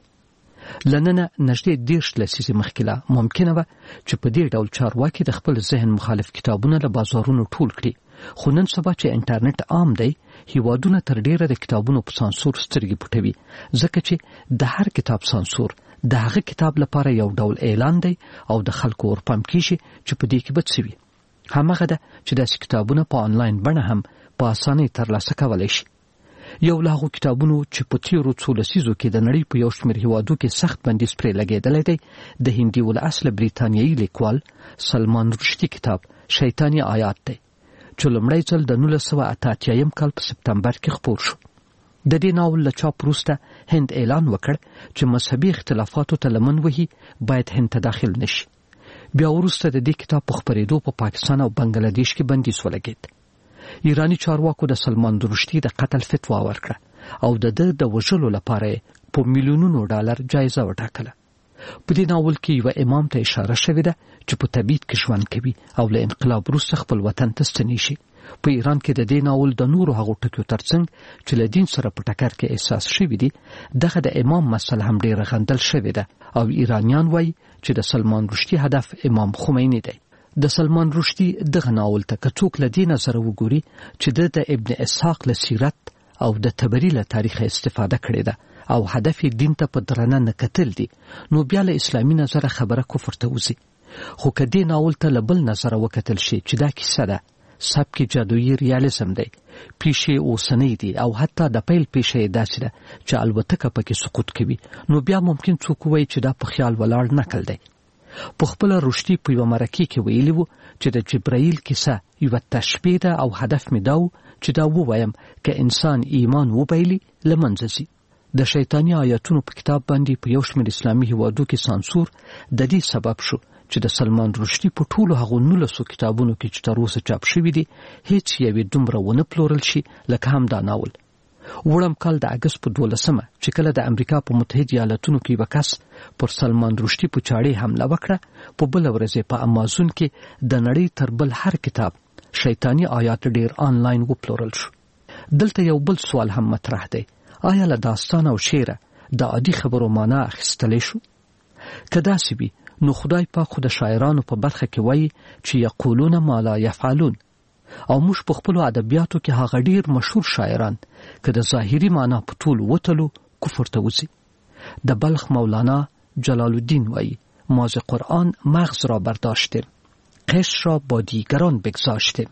لننه نږدې دېرش لسیزې مخکې لا ممکنه وه چې په دې ډول چارواکي د خپل ذهن مخالف کتابونه له بازارونو ټول کړي، خو نن سبا چې انټرنیټ عام دی هیوادونه تر ډیره د کتابونو په سانسور سترګې پټوي، ځکه چې د هر کتاب سانسور د هغه کتاب لپاره یو ډول اعلان دی او د خلکو ورپام کیږي چې په دې کې به څه وي. هماغه ده چې داسې کتابونه په آنلاین بڼه هم په اسانۍ ترلاسه کولی شي. یو له هغو کتابونو چې په تېرو څو لسیزو کې د نړۍ په یو شمېر هیوادو کې سخت بندیز پرې لګېدلی دی د هندي الاصله بریتانیایي لیکوال سلمان رشدي کتاب شیطاني آیات دی چې لومړی ځل د نولس سوه اته اتیایم کال په سپتمبر کې خپور شو. د دې ناول له چاپ وروسته هند اعلان وکړ چې مذهبي اختلافاتو ته لمن وهي باید هند ته داخل نشي. بیا وروسته د دې کتاب په خپرېدو په پاکستان او بنګلادیش کې بندیز ولګېد. ایرانی چارواکو د سلمان رشدي د قتل فتوا ورکړه او د ده د وژلو لپاره په میلیونونو ډالر جایزه وټاکله. په دې ناول کې یو امام ته اشاره شوې ده چې په تبعید کې ژوند کوي او له انقلاب وروسته خپل وطن ته ستنې شي. په ایران کې د دې ناول د نورو هغو ټکیو ترڅنګ چې له دین سره په ټکر کې احساس شوي دي دغه د امام مسله هم ډېره غندل شوې ده او ایرانیان وایي چې د سلمان رشدي هدف امام خمیني دی. د سلمان رشدي دغه ناول ته که څوک له دې نظره وګوري چې د د ابن اسحاق له سیرت او د تبري له تاریخه استفاده کړې ده او هدف یې دین ته په درنه نه کتل دي نو بیا له اسلامي نظره خبره کفر ته وځي. خو که دې ناول ته له بل نظره وکتل شي چې دا کیسه ده سبک جادویي ریالیزم دی، پیښې اوسنۍ دي او حتی د پیل پیښه یې داسې ده چې الوتکه پکې سقوط کوي، نو بیا ممکن څوک ووایي چې دا په خیال ولاړ نقل دی. په خپله رشدي په یوه مرکې کې ویلي وو چې د جبرائیل کیسه یوه تشبیه ده او هدف مې دا و چې دا ووایم که انسان ایمان وبایلي له منځه ځي. د شیطاني آیاتونو په کتاب باندې په یو شمېر اسلامي هیوادو کې سانسور د دې سبب شو چې د سلمان رشدي په ټولو هغو نولسو کتابونو کې چې تر اوسه چاپ شوي دي هیڅ یوې دومره ونه پلورل شي لکه هم دا ناول. وړم کال د اګست په دولسمه چې کله د امریکا په متحد ایالتونو کې یو کس پر سلمان رشدي په چاړې حمله وکړه، په بله ورځ په امازون کې د نړۍ تر بل هر کتاب شیطاني آیات ډېر آنلاین وپلورل شو. دلته یو بل سوال هم مطرح دی، آیا له داستان او شعره د عادي خبرو معنا اخیستلی شو؟ که داسې وي نو خدای پاک خو د شاعرانو په برخه کې وایي چې یقولون ما لا یفعلون، او موږ په خپلو ادبیاتو کې هغه ډېر مشهور شاعران که د ظاهري معنا په ټول وتلو کفر ته وځي. د بلخ مولانا جلال الدین وایي ما ز قرآن مغز را برداشتیم، قشر را با دیگران بگذاشتیم.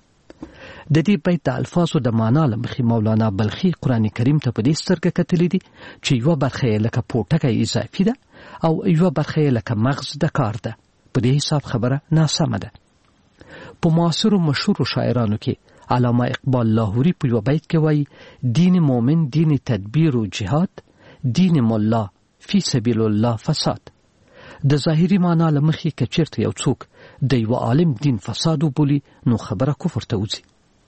د دې بیت د الفاظو د معنا له مخې مولانا بلخي قرآن کریم ته په دې سترګه کتلي دي چې یوه برخه یې لکه پوټکی اضافي ده او یوه برخه یې لکه مغز د کار ده. په دې حساب خبره ناسمه ده. په معاصرو مشهورو شاعرانو کې علامه اقبال لاهوری په یو بیت کې وایي دین مؤمن دین تدبیر و جهاد، دین مولا فی سبیل الله فساد. د ظاهری معنا لمخې که چیرته یو څوک د یو عالم دین فساد وبولي نو خبره کفر ته وځي.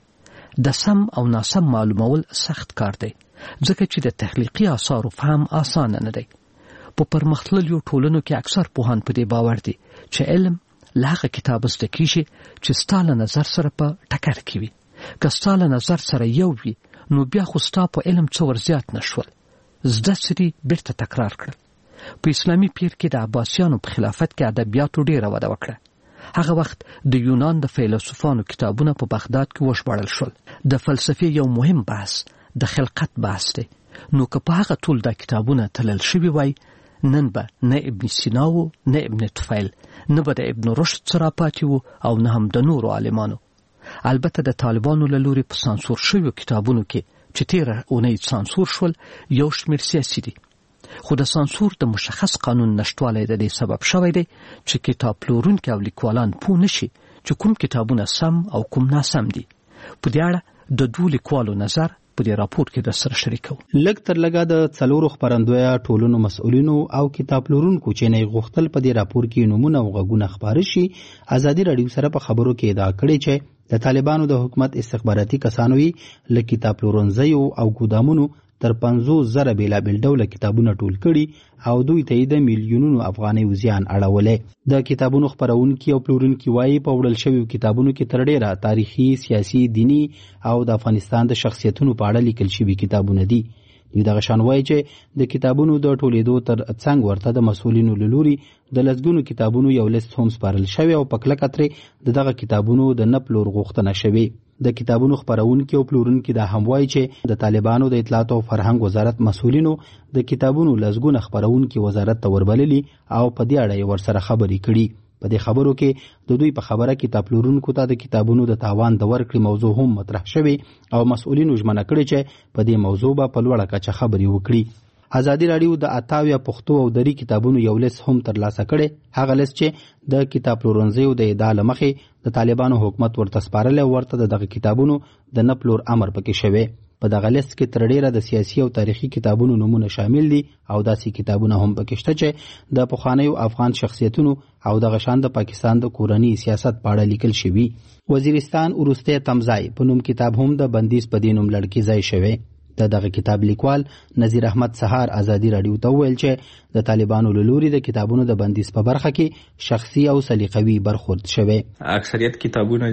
د سم او ناسم معلومول سخت کار دی ځکه چې د تخلیقي آثارو فهم آسانه نه دی. په پرمختللو ټولنو کې اکثر پوهان په دې باور دي چې علم له هغه کتاب زده کیږي چې ستا له نظر سره په ټکر کې وي. که ستا له نظر سره یو وي نو بیا خو ستا په علم څه ور زیات نه شول. زده سری بیرته تکرار کړل. په اسلامي پیر کې د عباسیانو په خلافت کې ادبیاتو ډیره وده وکړه. هغه وخت د یونان د فیلسوفانو کتابونه په بغداد کې وژباړل شول. د فلسفې یو مهم بحث د خلقت بحث دی. نو که په هغه ټول د کتابونه تلل شوي وای نن به نه ابن سینا و نه ابن طفیل نه به د ابن رشد سره پاتې وو او نه هم د نورو عالمانو. البته د طالبانو له لوري په سانسور شویو کتابونو کې چې تیره اونۍ سانسور شول یو شمېر سیاسي دي، خو د سانسور د مشخص قانون نشټوالی د دې سبب شوی دی چې کتاب پلورونکي او لیکوالان پوه نشي چې کوم کتابونه سم او کوم ناسم دي. په دې اړه د دوو لیکوالو نظر په دې راپور کې د سره شریکو. لږ تر لږه د څلورو خپرندویه ټولنو مسؤلینو او کتاب پلورونکو چې نه غوښتل په دې راپور کې نمونه او غږونه خبرې شي، ازادي رادیو سره په خبرو کې ادعا کړې چې د طالبانو د حکومت استخباراتي کسانو یې له کتاب پلورنځیو او ګودامونو تر پنځوس زره بیلابیل ډوله کتابونه ټول کړي او دوی ته د میلیونونو افغانۍ زیان اړولې. د کتابونو خپرونکي او پلورونکي وایي په وړل شویو کتابونو کې تر ډیره تاریخي، سیاسي، دینی او د افغانستان د شخصیتونو په اړه لیکل شوي کتابونه دي. دوی دغه شان وایي چې د کتابونو د ټولېدو تر څنګ ورته د مسؤلینو له لوري د لسګونو کتابونو یو لیست هم سپارل شوی او په کلکه ترې د دغه کتابونو د نه پلور غوښتنه شوې. د کتابونو خپرونکي او پلورونکي دا هم وایي چې د طالبانو د اطلاعات او فرهنګ وزارت مسؤلینو د کتابونو لسګونه خپرونکي وزارت ته وربللي او په دې اړه یې ورسره خبرې کړي. په دې خبرو کې د دوی په خبره کتاب پلورونکو ته د کتابونو د تاوان د ورکړې موضوع هم مطرح شوې او مسؤلینو ژمنه کړې چې په دې موضوع به په لوړه کچه خبرې وکړي. ازادي رادیو د اتاویا پښتو او دري کتابونو یو لیست هم ترلاسه کړي. هغه لیست چې د کتاب پلورنځیو د ادعا له مخې د طالبانو حکومت ورته سپارلی او ورته د دغه کتابونو د نه پلور امر پکې شوی. په دغه لیست کې تر ډیره د سیاسي او تاریخي کتابونو نومونه شامل دي او داسې کتابونه هم پکې شته چې د پخوانیو افغان شخصیتونو او دغه شان د پاکستان د کورنی سیاست په اړه لیکل شوي. وزیرستان وروستی تمځای په نوم کتاب هم د بندیز په دې نوم لړکي ځای شوی. د دغه کتاب لیکوال نذیر احمد سهار ازادي رادیو ته وویل چې د طالبانو له لوري د کتابونو د بندیز په برخه کې شخصي او سلیقوي برخورد شوی. اکثریت کتابونه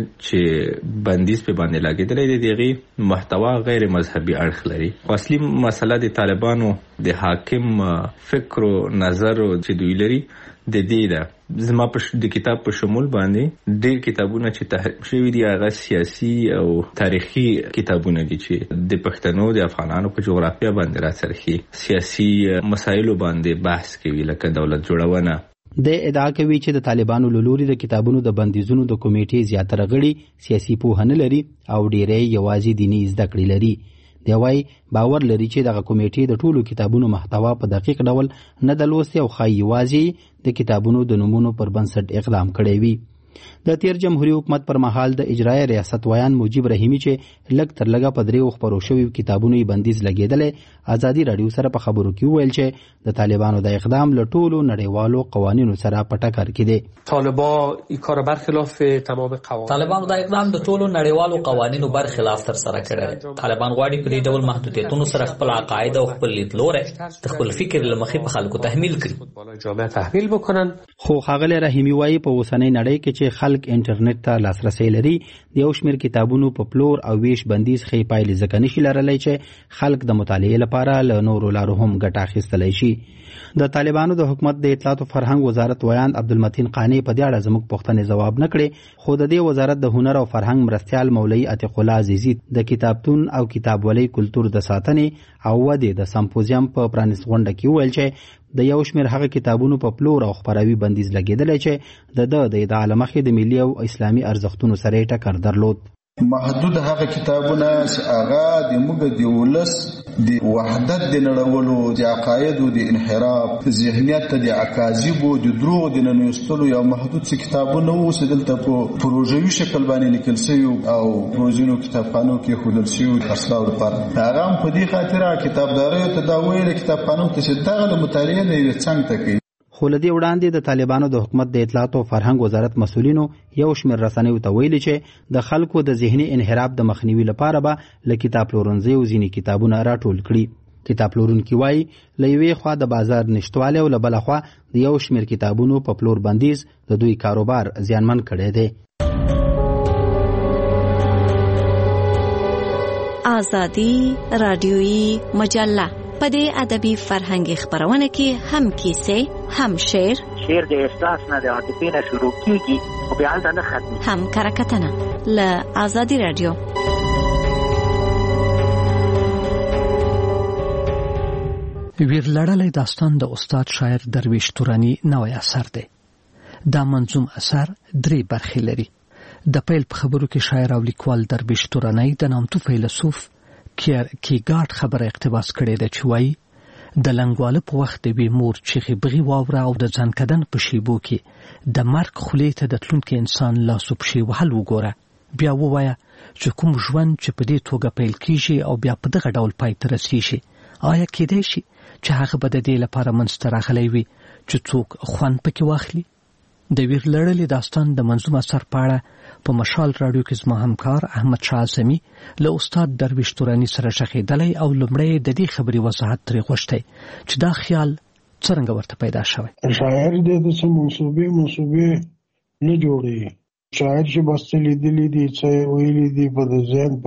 چې بندیز په باندې لګیدلې دي دغه محتوا غیر مذهبي اړخ لري. اصلي مسله د طالبانو د حاکم فکر او نظر چې دوی لري د دې ده. زما په د کتاب په شمول باندې ډېر کتابونه چې تحریف شوي دي هغه سیاسي او تاریخي کتابونه دي چې د پښتنو د افغانانو په جغرافیه باندې راڅرخي، سیاسي مسایلو باندې بحث کوي لکه دولت جوړونه. د ادعا کوي چې د طالبانو له لوري د کتابونو د بندیزونو د کمیټې زیاتره غړي سیاسي پوهه نه لري او ډېری یوازې دیني زده کړې لري. دی وایي باور لري چې دغه کمیټې د ټولو کتابونو محتوا په دقیق ډول نه د لوستي او ښایي یوازې د کتابونو د نومونو پر بنسټ اقدام کړی وي. د تیر جمهوریت حکومت پر مهال د اجرایي ریاست ویان مجیب رحیمی چې لږ تر لږه په دریو خپرو شویو کتابونو یې بندیز لګېدلی ازادي رادیو سره په خبرو کې وویل چې د طالبانو د اقدام له ټولو نړیوالو قوانینو سره په ټکر کې دی. طالبان این کار برخلاف تمام قوانین طالبانو د اقدام د ټولو نړیوالو قوانینو برخلاف تر سره کړی. طالبان غواړي په دې ډول محدودیتونو سره خپل عقاید او خپل لیدلوری د خپل فکر له مخې په خلکو تحمیل کړي. جامعه تحمیل بکنن. خو ښاغلی رحیمی وایي په اوسنۍ نړۍ کې چې خلک انټرنیټ ته لاسرسی لري د یو شمېر کتابونو په پلور او ویش بندیز ښې پایلې ځکه نشي لرلی چې خلک د مطالعې لپاره له نورو لارو هم ګټه اخیستلی شي. د طالبانو د حکومت د اطلاعات او فرهنګ وزارت ویان عبدالمتین قانی په دې اړه زموږ پوښتنې ځواب نه کړې، خو د دې وزارت د هنر او فرهنګ مرستیال مولوي عتیق الله عزیزي د کتابتون او کتابولۍ کلتور د ساتنې او ودې د سمپوزیم په پرانیست غونډه کې وویل چې د یو شمېر هغه کتابونو په پلور او خپراوي بندیز لګېدلی چې د ده د ادعا له مخې د ملي او اسلامي ارزښتونو سره یې ټکر درلود. محدود هغه کتابونه چې هغه د موږ د ولس د وحدت د نړولو د عقایدو د انحراف ذهنیت ته د اکاذیبو د دروغ د ننوستلو یو محدود څه کتابونه وو چې دلته په پروژوي شکل باندې لیکل شوي او پروژینو کتابخانو کې ښودل شوي د خرڅلاو لپاره. هغه هم په دې خاطر کتابداریو ته دا ویل کتابخانو ته چې دغه مطالعه نه یو څنګه کوي. خو لدې وړاندې د طالبانو د حکومت د اطلاعات او فرهنګ وزارت مسؤلینو یو شمېر رسنیو ته ویلي چې د خلکو د ذهني انحراف د مخنیوي لپاره به له کتاب پلورنځیو ځینې کتابونه راټول کړي. کتاب پلورونکي وایي له یوې خوا د بازار نشتوالی او له بله خوا د یو شمېر کتابونو په پلور بندیز د دوی کاروبار زیانمن کړی دی. آزادي رادیویي مجله په دې ادبي فرهنګي خبرونه کې هم کیسې هم شعر شعر د احساس نه د عاطفې نه شروع کیږي او بیا هلته نه ختمي هم کرکټنه له آزادي رادیو. ویرلړلی داستان د استاد شاعر درویش تورانی نوی اثر دی. دا منظوم اثر درې برخې لري. د پیل په خبرو کې شاعر او لیکوال درویش تورانی د نامتو فیلسوف کیرکیګارډ خبره اقتباس کړې ده چې وایي د لنګواله په وخت د یوې مور چیغې بغي واوره او د ځانکدن په شیبو کې د مرګ خولې ته د تلونکي انسان لاسو پښې وهل وګوره. بیا ووایه چې کوم ژوند چې په دې توګه پیل کیږي او بیا په دغه ډول پای ته رسیږي آیا کیدای شي چې هغه به د دې لپاره منځته راغلی وي چې څوک خوند پکې واخلي؟ د ویرلړلي داستان د منظوم اثر په اړه په مشال راډیو کې زما همکار احمد شاه اعظمي له استاد درویش تورانی سره شخېدلی او لومړی د دې خبرې وضاحت ترې غوښتی چې دا خیال څرنګه ورته پیدا شوی. شاعر دې د څه منصوبې منصوبې نه جوړي. شاعر چې بس څه لیدلي دي څه ویلي دي په د ذهن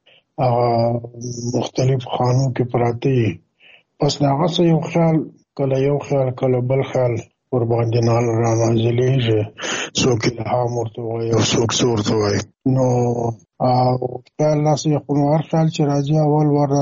په مختلف خانو کې پراته وي بس د هغه څه یو خیال کله یو خیال کله بل خیال ور باندې نال را نازلېږي څوک الهام ورته وایي او څوک څه ورته وایي. نو او خیال داسې خو نو هر خیال چې راځي اول ور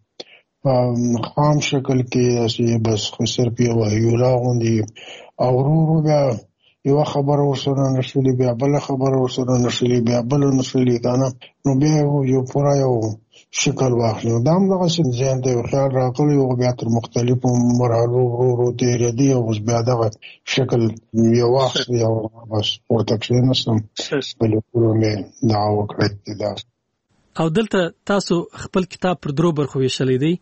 داسې خام شکل کې داسې بس خو صرف یو هیولا غوندې او ورو ورو بیا یوه خبره ورسره نشلي بیا بله خبره ورسره نشلي بیا بله نشلي که نه نو بیا یو پوره یو شکل واخلي. دا هم دغسې ذهن ته یو خیال راغلی او بیا تر مختلفو مرحلو ورو ورو تېرېدي او اوس بیا دغه شکل یو واخلي او بس ورته کښېنستم بلې پوره مې دغه وکړی دا. او دلته تاسو خپل کتاب پر درو برخو ویشلی دی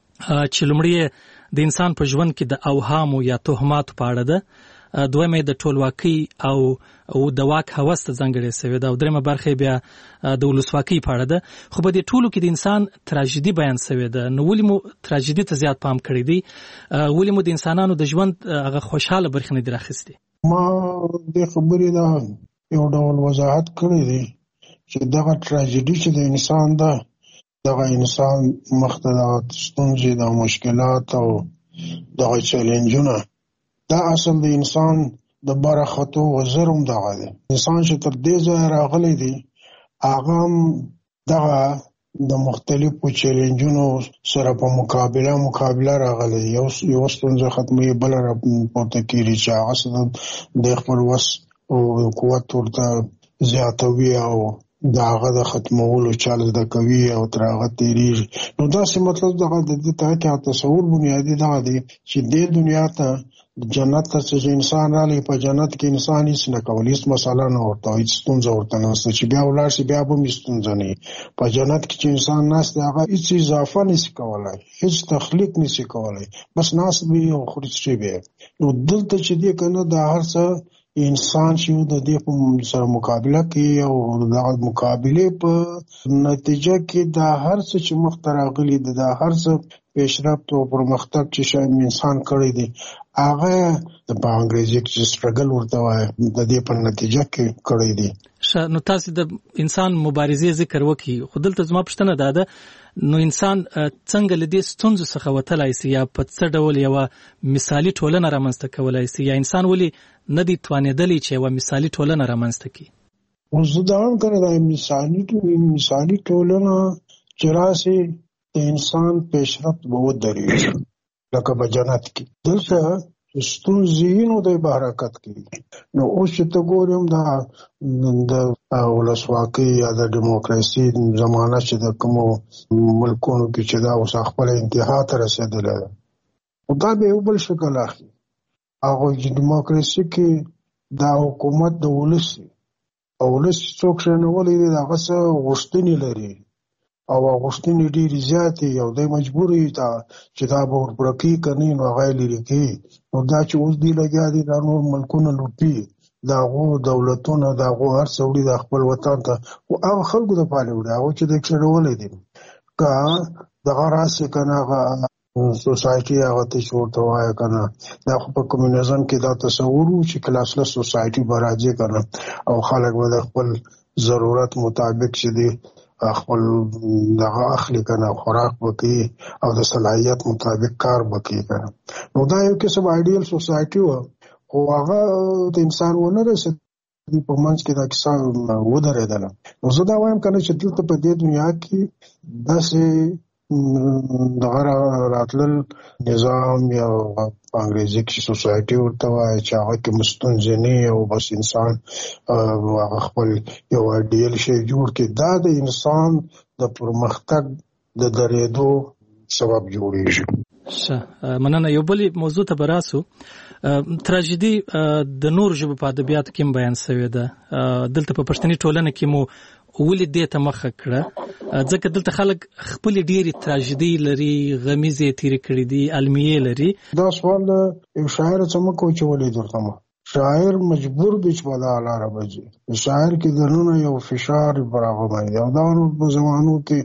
چې لومړی د انسان په ژوند کې د اوهامو یا تهماتو په اړه ده، دویمه د ټولواکۍ او او د واک هوس ته ځانګړې شوې ده او دریمه برخه بیا د ولسواکۍ په اړه ده. خو په دې ټولو کې د انسان تراژیدي بیان شوې ده. نو ولې مو تراژیدي ته زیات پام کړی دی؟ ولې مو د انسانانو د ژوند هغه خوشاله برخې نه دي راخیستې؟ ما د خبرې دا یو ډول وضاحت کړی دی چې دغه تراژیدي چې د انسان ده دغه انسان مخ ته دغه ستونزې د مشکلات او دغه چیلنجونه دا اصل د انسان د برخطو وزر هم دغه دی. انسان چې تر دې ځایه راغلی دی هغه هم دغه د مختلفو چیلنجونو سره په مقابله مقابله راغلی دی. یو یو ستونزه ختموي بله راپورته کېږي چې هغه څه د خپل وس او قوت ورته زیاتوي او د هغه د ختمولو چل زده کوي او تر هغه تېرېږي. نو داسې مطلب دغه د دې ته تصور بنیادي دغه دی چې دې دنیا ته جنت ته چې انسان رالی په جنت کې انسان هیڅ نه کولی، هیڅ مسله نه ورته هیڅ ستونزه ورته نشته چې بیا ولاړ شي بیا به هم ستونزه نه وي. په جنت کې چې انسان ناست دی هغه هیڅ اضافه نشي کولی، هیڅ تخلیق نشي کولی، بس ناست وي او خوري څه وي. نو دلته چې دی که نه دا هر څه انسان چې د دې په سره مقابله کوي او د مقابلې په نتیجه کې دا هر څه چې مخته راغلي دي دا هر څه پیشرفت او پرمختګ چې شاید انسان کړی دی هغه د په انګریزي کې سټرګل ورته وایي د دې په نتیجه کې کړی دی. نو تاسو د انسان مبارزې ذکر وکړي، خو دلته زما پوښتنه دا ده نو انسان څنګه له دې ستونزو څخه وتلی سي یا په څه ډول یوه مثالي ټولنه رامنځته کولی سي، یا انسان ولې نه دی توانېدلی چې یوه مثالي ټولنه رامنځته کړي؟ اوس زه دا هم کنه دا مثالي مثالي ټولنه چې راسي د انسان پیشرفت به ودرېږي لکه په جنت کې. دلته ستونزې نو د حرکت کوي. نو اوس چې ته ګورم دا د ولسواکۍ یا د ډیموکراسي زمانه چې د کومو ملکونو کې چې دا اوس خپل انتها ته رسېدلې ده، دا به یو بل شکل اخلي. هغه چې ډیموکراسي کې دا حکومت د ولس او ولس څوک شنولې دي هغه څه غوښتنې لري او غوښتنې ډېرې زیاتې او دی مجبور وي چې دا به ورپوره کوي که نه نو هغه یې لرې کوي. نو دا چې اوس دوی لګیا دي دا نور ملکونه لوټي، د هغو دولتونه د هغو هر څه وړي د خپل وطن ته، خو هغه خلکو دپاره وړي هغه چې دی کښېنولی دي. که دغه راسې که نه هغه سوسایټي هغه ته چې ورته وایه که نه، دا خو په کمیونیزم کې دا تصور و چې کلاسلس سوسایټي به راځي که نه او خلک به د خپل ضرورت مطابق چې دی خپل دغه اخلي که نه، خوراک به کوي او د صلاحیت مطابق کار به کوي که نه. نو دا یو قسم آیډیل سوسایټي وه، خو هغه د انسان ونه رسېد په منځ کې دا کیسه ودرېدله. نو زه دا وایم که نه چې دلته په دې دنیا کې داسې دغه راتلل نظام یا په انګریزي کې سوسایټي ورته وایي چې هغه کې ستونزې نه او بس انسان هغه خپل یو آیډیل شی جوړ کړي، دا د انسان د پرمختګ د درېدو سبب جوړېږي. ښه، مننه. یو بل موضوع ته به راسو. تراژیدي د نور ژبو په ادبیاتو کې هم بیان شوې ده. دلته په پښتني ټولنه کې مو ولې دې ته مخه کړه؟ ځکه دلته خلک خپلې ډېرې تراژیدي لري، غمیزې تېرې کړي دي، المیې لري. دا سوال د یو شاعر څه مه کوو چې ولې درته مه. شاعر مجبور دی چې په دغه لاره بځي. شاعر کې دننه یو فشار پر هغه باندې او دا په زمانو کې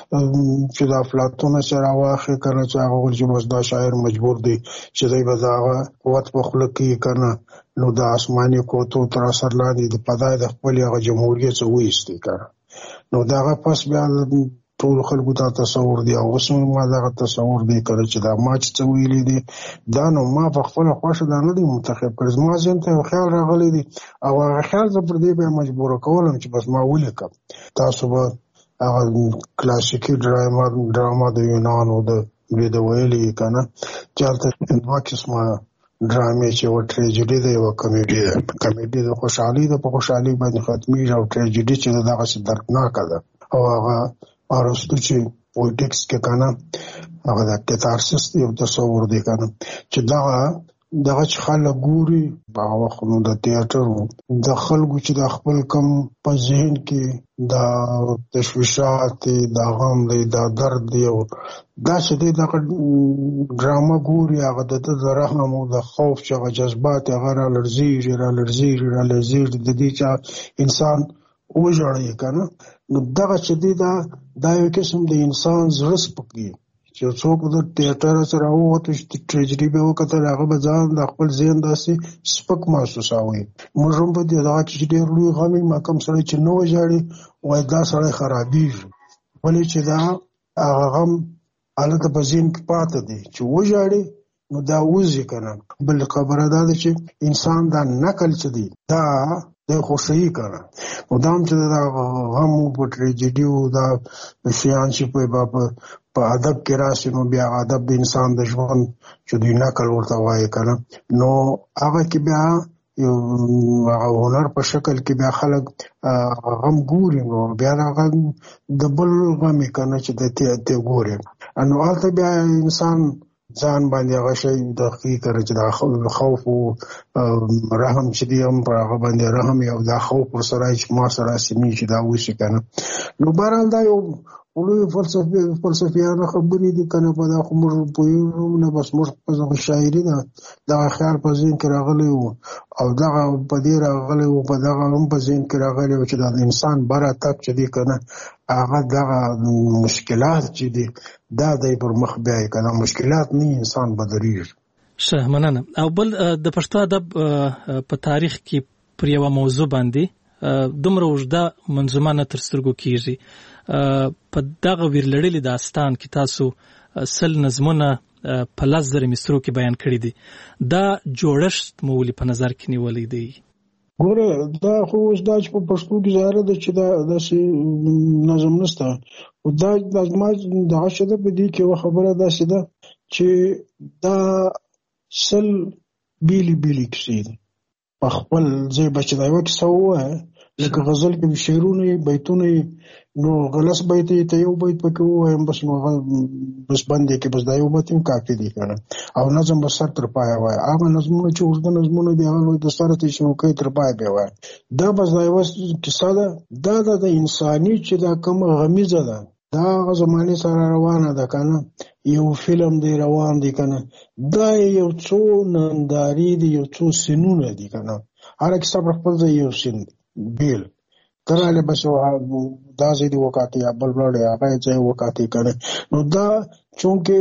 چې د افلاطونه چې راواخلي که نه چې هغه وایي چې بس دا شاعر مجبور دی چې دی به د هغه قوت په خوله کوي که نه، نو د آسماني کوتو تر اثر لاندې د پدای د خپلې هغه جمهوریت څه وایستې که نه، نو د هغه پس بیا ټول خلکو ته تصور دی او اوس ما دغه تصور دی که نه چې دا ما چې څه ویلي دي دا نو ما په خپله خوښه دا نه دی منتخب کړی، زما ذهن ته یو خیال راغلی دی او هغه خیال زه پر دې بیا مجبوره کولم چې بس ما ولیکم. تاسو به هغه کلاسیکي ډراما ډراما د یونانو د دوی د ویلي که نه چې هلته دوه قسمه ډرامې چې یوه ټریجډي ده یوه کمیډي ده. کمیډي د خوشحالي ده، په خوشحالي باندې ختمېږي، او ټریجډي چې ده دغسې دردناکه ده او هغه ارسطو چې پویټکس کې که نه هغه د کتارسس یو تصور دی که نه چې دغه دغه چې خلک ګوري هغه وخت نو د تیاتر د خلکو چې د خپل کم په ذهن کې دا تشویشات دی، دا غم دی، دا درد دی او دا چې دی دغه ډرامه ګوري هغه د ده د رحم او د خوف چې هغه جذبات هغه را لړزېږي را لړزېږي را لړزېږي د دې چې انسان وژړوي که نه، نو دغه چې دی دا دا یو قسم د انسان زړه سپکوي چې څوک د تیاتر سره ووتو چې ټریجډي به وکتل هغه به ځان د خپل ذهن داسې سپک محسوسوي. موږ هم په دې دغه کې چې ډېر لوی غم وي ما کوم سړی چې نه وژاړي وایي دا سړی خرابېږي، ولې چې دا هغه غم هلته په ذهن کې پاته دی چې وژاړي نو دا وځي که نه. بل خبره دا ده چې انسان دا نقل چې دی دا د خوښوي که نه، نو دا هم چې دا غم په ټریجډي و دا شیان چې په په ادب کې راشي نو بیا ادب د انسان د ژوند چې دوی نقل ورته وایي که نه، نو هغه کې بیا یو هغه هنر په شکل کې بیا خلک غم ګوري نو بیا هغه د بل غم یې که نه چې د ته ګوري نو هلته بیا انسان ځان باندې هغه شی دقیق کړي چې دا خوف او رحم چې دی هم پر هغه باندې رحم یو دا خوف پر سره چې ما سره سمي چې دا وشي که نه. نو بهرحال دا یو ولوی فلسفي فلسفیانه خبرې دي که نه په دا خو موږ پوهېږو نه بس موږ په دغه شاعري ده دغه خیال په ذهن کې راغلی و او دغه په دې راغلی و په دغه هم په ذهن کې راغلی و چې دا د انسان بره تک چې دی که نه هغه دغه مشکلات چې دي دا دی پر مخ بیایي که نه مشکلات نه انسان به درېږي. ښه مننه. او بل د پښتو ادب په تاریخ کې پر یوه موضوع باندې دومره اوږده منظومه نه تر سترګو کېږي. په دغه ویرلړلي داستان کې تاسو سل نظمونه په لس زره مصرو کې بیان کړي دي. دا جوړښت مو ولې په نظر کې نیولی دی؟ ګوره دا خو اوس دا چې په پښتو کې ظاهره ده چې دا داسې نظم نشته. دا زما دغه څه ده په دې کې یوه خبره داسې ده چې دا سل بیلې بیلې کیسې دي په خپل ځای به چې دا یوه کیسه ووایه لکه غزل کې شعرونه یې بیتونه یې نو غلس بیت یې ته یو بیت پکې ووایم بس نو هغه بس بندې کې بس دا یو بیت هم کافي دی که نه او نظم به سر تر پایه وایه هغه نظمونه چې اوږده نظمونه دي هغه د سره ته شنوکۍ تر پایه بیا وایه دا بس دا یوه کیسه ده دا ده د انساني چې دا کومه غمیزه ده دا هغه زمانې سره روانه ده که نه یو فلم دی روان دی که نه دا یو څو نندارې دي یو څو سینونه دي که نه هره کیسه پر خپل ځای یو سین دی بیل تراله بس دا ځای دی وکاتې یا بل ولاړې هغه ځای وکاتې که نه نو دا چونکې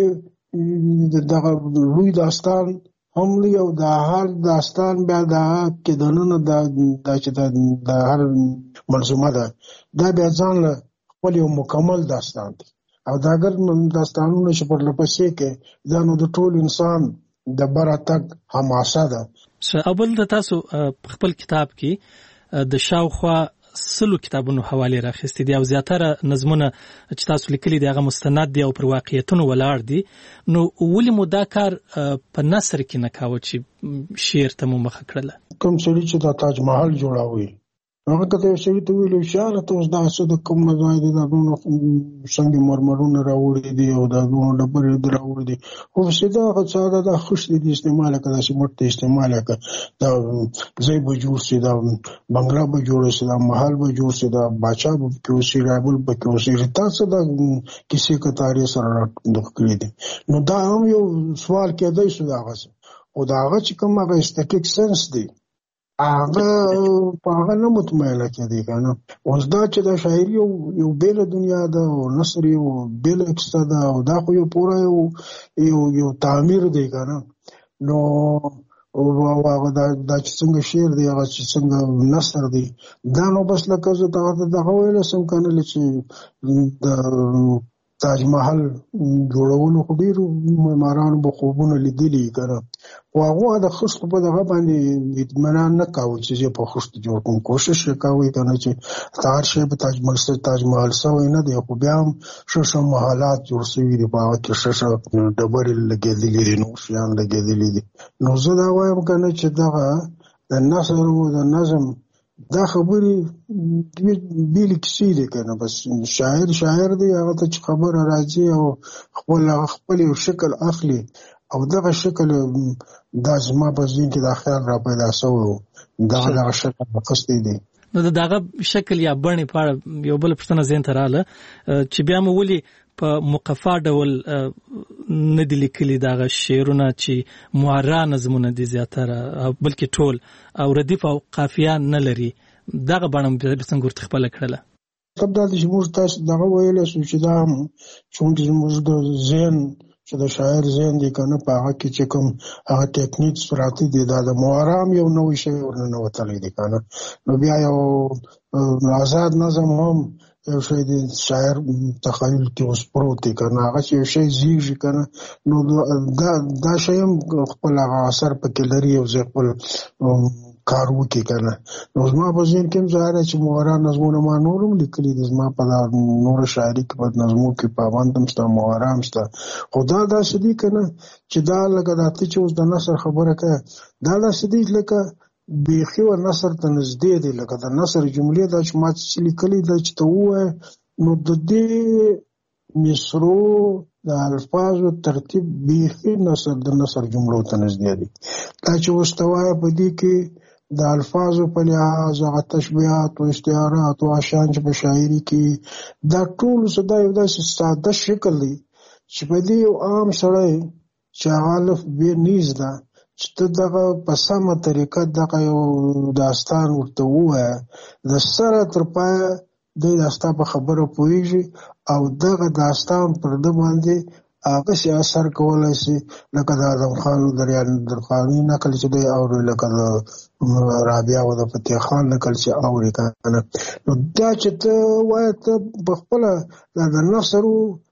دغه لوی داستان هم دی او د هر داستان بیا د کې دننه دا چې د هر منظومه ده دا بیا ځان له خپل یو مکمل داستان دی او دا اگر داستانونه چې پر لپسې کې دا نو د ټول انسان د بره تګ حماسه ده. اول د تاسو خپل کتاب کې د شاوخوا سلو کتابونو حواله راخستې دي او زیاتره نظمونه چې تاسو لیکلي دي هغه مستند دي او پر واقعیتونو ولاړ دي نو ولې مو دا کار په نثر کې نه کاوه چې شعر ته مو مخه کړله کوم سړي چې دا تاج محل جوړاوي هغه کته یو سړي ته ویلو شاله ته اوس دا څه د کوم ځای دی دا دونه څنګه مرمرونه راوړي دي او دا دونه ډبرې دي راوړي دي خو سیده هغه څه دا خوش دي استعمال کړه چې مرته استعمال کړه دا ځای به جوړ شي دا بنگلا به جوړ شي دا محل به جوړ شي دا باچا به کې شي رابل به کې شي تاسو دا کسی کتاري سره د کړی دي نو دا هم یو سوال کېدای شو دا غس او دا هغه چې کوم هغه استټیک سنس دی هغه په هغه نه مطمئنه کېدی که نه اوس دا چې دا شاعري یو بیله دنیا ده او نثر یو بیله کیسه ده او دا خو یو پوره یو یو یو تعمیر دی که نه نو هغه دا چې څنګه شعر دی هغه چې څنګه نثر دی دا نو بس لکه زه دغه ویلی سم که نه چې د تاج محل جوړولو خو ډېرو معمارانو به خوبونه لیدلي که نه خو هغو د خښتو په دغه باندې اطمینان نه کاوه چې زه په خښتو جوړ کړم کوشش یې کوئ که نه چې هر شی په تاج محل تاج محل سوی نه دی خو بیا هم ښه ښه محلات جوړ سوي دي په هغه کې ښه ښه ډبرې لګېدلي دي نور شیان لګېدلي دي نو زه دا وایم که نه چې دغه د نثر او د نظم دا خبرې بیلې کیسې دي که نه بس شاعر شاعر دی هغه ته چې خبره راځي او خپل هغه خپل یو شکل اخلي او دغه شکل دا زما په ذهن کې دا خیال را پیدا شوی و دغه دغه شکل اخیستی دی نو د دغه شکل یا بڼې په اړه یو بله پوښتنه ذهن ته راغله چې بیا مو ولې په مقفا ډول نه دي لیکلي دغه شعرونه چې معرا نظمونه دي زیاتره بلکې ټول او ردیف او قافیه نه لري دغه بڼه به څنګه ورته خپله کړله طب دا چې موږ تاسو دغه ویلی سو چې دا هم چونکې زموږ د ذهن چې د شاعر ذهن دی که نه په هغه کې چې کوم هغه ټکنیکس پراته دي دا د معرام یو نوی شی ورننوتلی دی که نه نو بیا یو آزاد نظم هم یو شی د شاعر تخیل کې اوس پروت دی که نه هغه چې یو شی زیږي که نه نو دا شی هم خپل هغه اثر پکې لري او زه خپل کار وکړي که نه نو زما په ذهن کې هم ظاهره چې معرا نظمونه ما نور هم لیکلي دي زما په نوره شاعري کې په نظمو کې پابند هم شته معرا هم شته خو دا داسې دي که نه چې دا لکه دا ته چې اوس د نثر خبره کوې دا داسې دي لکه بیخي و نثر ته نږدې دی لکه د نثر جملې دا چې ما چې لیکلي ده چې ته ووایې نو د دې مصرو د الفاظو ترتیب بیخي نثر د نثر جملو ته نږدې دی دا چې اوس ته وایې په دې کې د الفاظو په لحاظ هغه تشبیهات او استعارات او اشان چې په شاعري کې دا ټول څه دا یو داسې ساده شکل دی چې په دې یو عام سړی چې هغه الف بې نیز ده چې ته دغه په سمه طریقه دغه یو داستان ورته ووایه د سره تر پایه دی دا ستا په خبره پوهېږي او دغه داستان پر ده باندې هغه شي اثر کولی شي لکه د اعظم خان درخاني نقل چې دی اوري لکه د رابعه او د فتح خان نقل چې اوري که نه نو دا چې ته وایه ته په خپله د نثر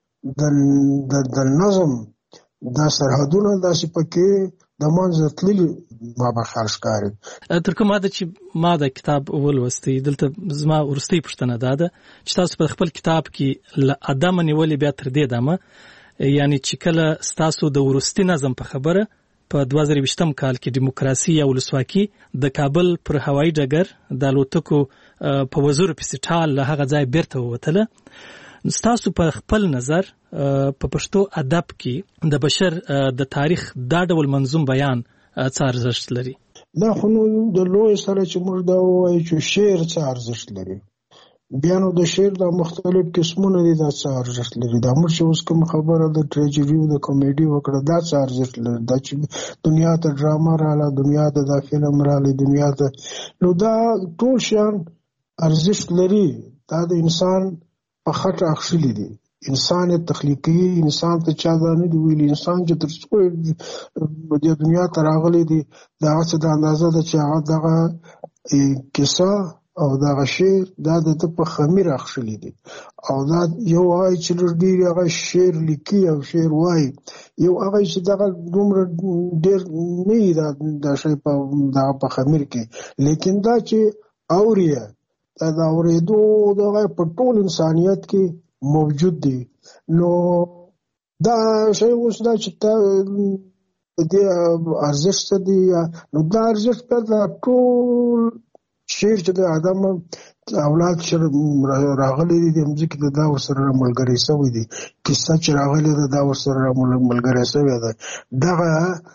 د نظم دا سرحدونه داسې پکې د منځه تللي ما به خیال ښکاري تر کومه حده چې ما د کتاب ولوستی دلته زما وروستۍ پوښتنه دا ده چې تاسو په خپل کتاب کې له ادمه نیولې بیا تر دې دمه یعنی چې کله ستاسو د وروستي نظم په خبره په دوه زره یوویشتم کال کې دیموکراسي او ولسواکي د کابل پر هوایي ډګر د الوتکو په وزرو پسې ټال له هغه ځای بیرته ووتله. ستاسو په خپل نظر په پښتو ادب کې د بشر د تاریخ دا ډول منظوم بیان څه ارزښت لري؟ دا خو نو د لوی سره چې موږ دا ووایو چې شعر څه ارزښت لري، بیا نو د شعر د مختلف قسمونه دي، دا څه ارزښت لري. دا موږ چې اوس کوم خبره د ټریجډي او د کامیډي وکړه دا څه ارزښت لري، دا چې دنیا ته ډراما رااله، دنیا ته دا فلم رااله، دنیا ته نو دا ټول شیان ارزښت لري. دا د انسان په خټه اخښلي دي. انسان تخلیقي انسان ته چا دا نه دی ویلي. انسان چې تر څو د دنیا ته راغلی دی دا څه د اندازه ده چې هغه دغه کیسه او دغه شعر دا د ته په خمیر اخښلي دي. او دا یو هغه چې لږ ډېر هغه شعر لیکي او شعر وایي، یو هغه چې دغه دومره ډېر نه وي دا شی په دغه په خمیر کې، لیکن دا چې اوري دا د اورېدو دغه په ټول انسانیت کې موجود دی. نو دا شی اوس دا چې تا دې ارزښت دی، نو دا ارزښت په دا ټول شعر چې د آدم اولاد چې راغلی دي د مځکې ته دا ورسره ملګری شوی دی، کیسه چې راغلی ده دا ورسره ملګری شوی ده. دغه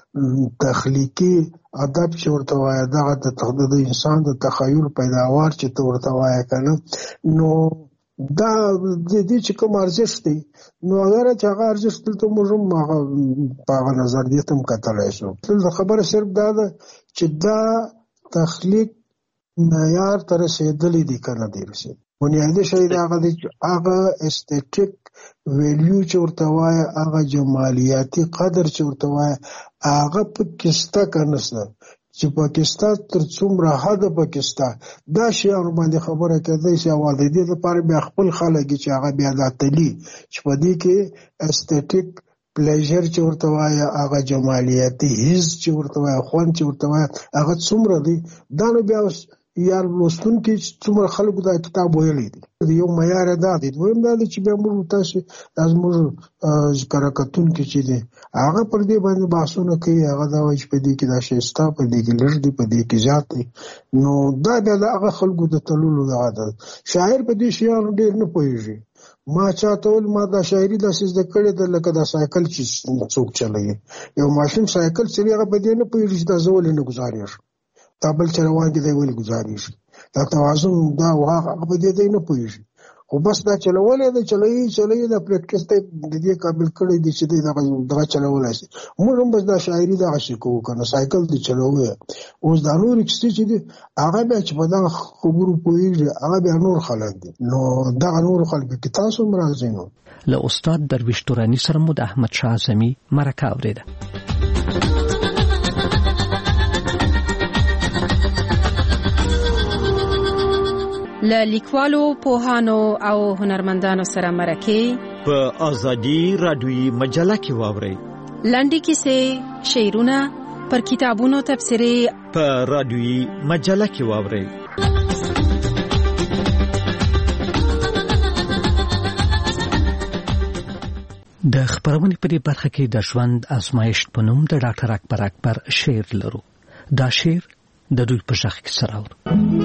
تخلیقي ادب چې ورته وایه، دغه د انسان د تخیل پیداوار چې ته ورته وایه که نه، نو دا د دې چې کوم ارزښت دی، نو اگر چې هغه ارزښت دلته موږ هم هغه په هغه نظریې ته هم کتلی شو. دلته خبره صرف دا ده چې دا تخلیق معیار ته رسېدلی دی که نه دی رسېدلی. بنیادي شی د هغه دی چې هغه استیټیک ویلیو چې ورته وایه، هغه جمالیاتي قدر چې ورته وایه، هغه پکې شته که نشته. چې پاکستان تر څومره حده پاکستان دا شیانو باندې خبره کېدای شي، او د دې لپاره بیا خپل خلک چې هغه بیا دا تلي چې په دې کې استیټیک پلیژر چې ورته وایه، هغه جمالیاتي حس چې ورته وایه، خوند چې ورته وایه، هغه څومره دی. دا نو بیا یا لوستونکي څومره خلکو دا کتاب ویلی دی، یو معیار دا دی. دویم دا دی چې بیا موږ تاسو دا زموږ کره کتونکي چې دی هغه پر دې باندې بحثونه کوي، هغه دا وایي چې په دې کې دا شی شته، په دې کې لږ دی، په دې کې زیات دی. نو دا بیا د هغه خلکو د تللو دغه ده. شاعر په دې شیانو ډېر نه پوهېږي. ما چاته ویل ما دا شاعري داسې زده کړې ده لکه دا سایکل چې څوک چلوي، یو ماشین سایکل چلوي، هغه په دې نه پوهېږي چې دا زه ولې نه ګزارېږم، دا بل چې روان دي دی ولې ګزارېږي، دا توازن دا هغه په دې دی نه پوهېږي. خو بس دا چلولی دی، چلوي چلوي دا پریکټس ته د دې قابل کړی دی چې دی دغه چلولی شي. موږ هم بس دا شاعري دغسې کوو که نه، سایکل دی چلوی. اوس دا نورې کیسې چې دي هغه بیا چې په دغه خبرو پوهېږي هغه بیا نور خلک دي. نو دغه نورو خلکو کې تاسو هم راځئ. نو له استاد درویش توراني سره مو د احمدشاه اعظمي مرکه اورېده. له لیکوالو، پوهانو او هنرمندانو سره مرکې په ازادي رادیویي مجله کې واورئ. لنډې کیسې، شعرونه، پر کتابونو تبصرې په رادیویي مجله کې واورئ. د خبرونې په دې برخه کې د ژوند ازمایښت په نوم د ډاکټر اکبر اکبر شعر لرو. دا شعر د دوی په ژغ کې سره اورو.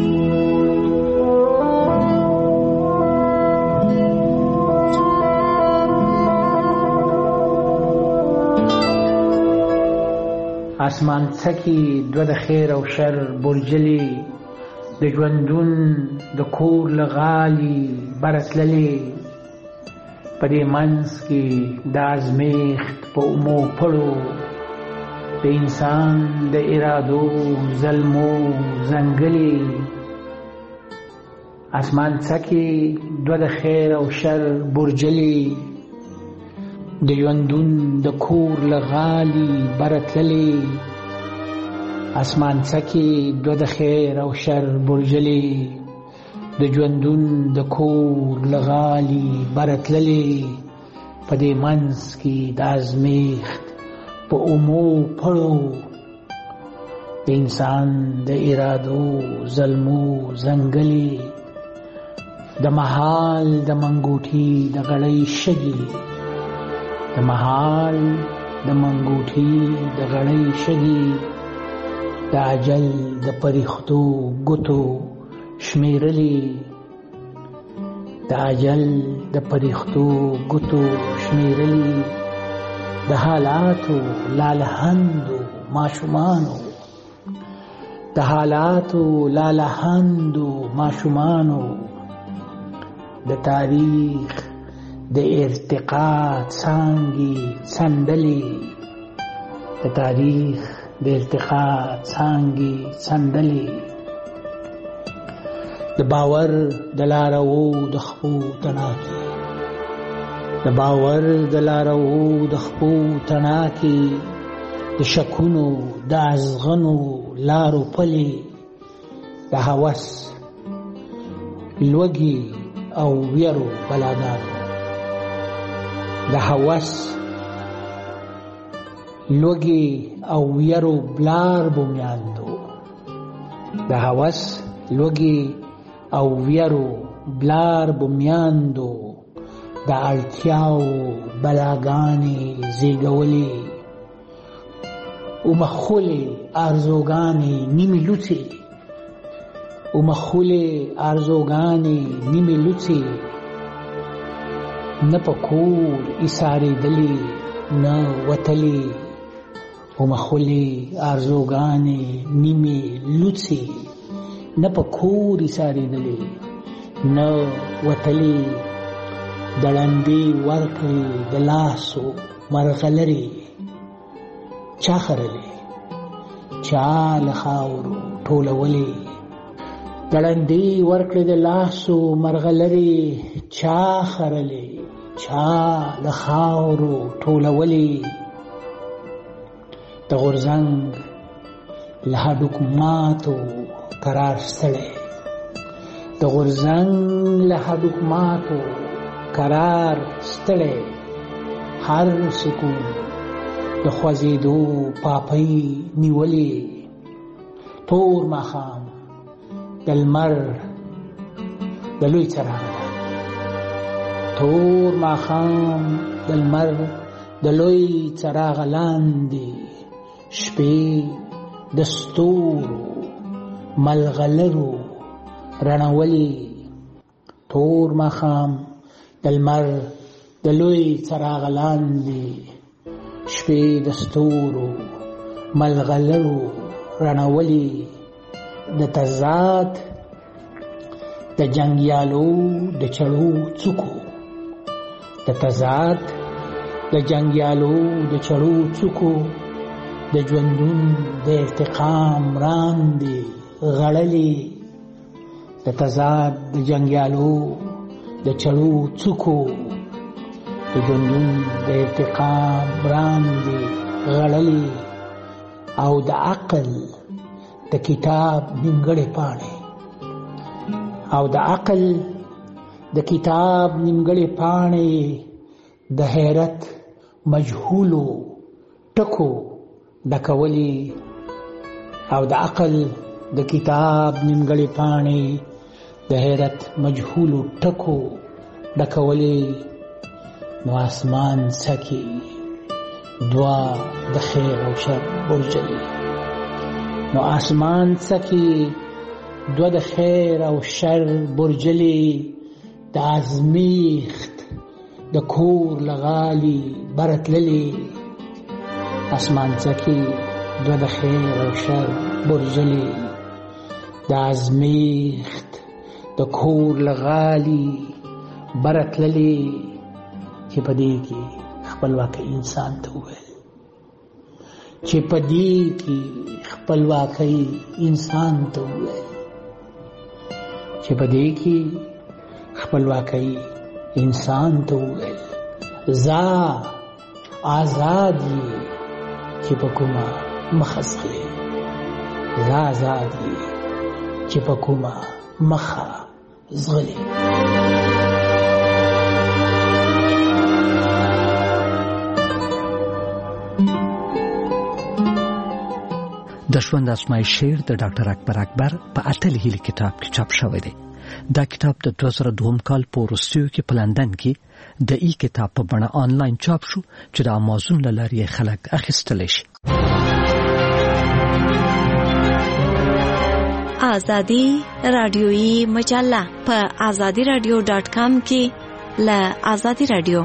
اسمان څکی دو د خیر او شر برجلی، د ژوندون د کور لغالی برتللی، په دې منځ کې د ازمیښت په اومو پړو، د انسان د ارادو ظلمو ځنګلې. اسمان څکی دو د خیر او شر برجلی، د ژوندون د کور لغالی برتللی، اسمان څکی دو د خیر او شر برجلی، د ژوندون د کور لغالی برتللی، په دې منځ کې د ازمیښت په اومو پړو، د انسان د ارادو ظلمو ځنګلې، د مهال د منګوټي د غړۍ شګې، د مهال د منګوټي د غړۍ شګي د اجل د پریختو ګوتو شمیرلی د اجل د پریختو ګوتو شمیرلی د حالاتو لالهندو ماشومانو د حالاتو لالهندو ماشومانو د تاریخ د ارتقا څانګې څنډلې د تاریخ د ارتقا څانګې څنډلې د باور د لارو د خپو تڼاکې د باور د لارو د خپو تڼاکې د شکونو د ازغنو لارو پلې د هوس لوږې او ویرو بلاګانو د هوس لوږې او ویرو بلار بومیاندو د هوس لوږې او ویرو بلار بومیاندو د اړتیاو بلاګانې زیږولې ومخولې ارزوګانې نیمې لوڅې ومخولې ارزوګانې نیمې لوڅې نه په کور ایسارېدلې نه وتلې ومخولې ارزوګانې نیمې لوڅې نه په کور ایسارېدلې نه وتلې د ړندې ورکړې د لاسو مرغلرې چا خرلې چا له خاورو ټولولې د ړندې ورکړې د لاسو مرغلرې چا خرلې چا له خاورو ټولولې د غورځنګ له هډوکو ماتو قرار ستړی د غورځنګ له هډوکو ماتو قرار ستړی هر سکون د خوځېدو پاپۍ نیولې تور ماښام د لمر د لوی څراغ تور ماښام د لمر د لوی څراغ لاندې شپې د ستورو ملغلرو رڼولې تور ماښام د لمر د لوی څراغ لاندې شپې د ستورو ملغلرو رڼولې د تضاد د جنګیالو د چړو څوکو د تضاد د جنګیالو د چړو څوکو د ژوندون د ارتقام راندې غړلې د تضاد د جنګیالو د چړو څوکو د ژوندون د ارتقام راندې غړلې او د عقل د کتاب نیمګړې پاڼې او د عقل د کتاب نیمګړې پاڼې د حیرت مجهولو ټکو ډکولې او د عقل د کتاب نیمګړې پاڼې د حیرت مجهولو ټکو ډکولې نو اسمان څکې دعا د خیر او شر برجلې نو اسمان څکې دو د خیر او شر برجلې د ازمیخت د کور لغالي برتللې اسمان څکې دو د خیر او شر برجلې د ازمیخت د کور لغالي برتللې چې په دې کې خپلواکي انسان ته وویل چې په دې کې خپلواکي انسان ته وویل چې په دې کې خپلواکي انسان ته وویل زا آزاد یې چې په کومه مخه ځغلې زه آزاد یې چې په کومه مخه ځغلې د ژوند ازمایښت شعر د ډاکټر اکبر اکبر په اتل هیلي کتاب کې چاپ شوی دی. دا کتاب د دوه زره دوه کال په وروستیو کې په لندن کې د ای کتاب په بڼه آنلاین چاپ شو چې د امازون له لارې خلک اخیستلی شي. آزادی رادیویی مجله په آزادی رادیو ډاټ کام کې له آزادی رادیو.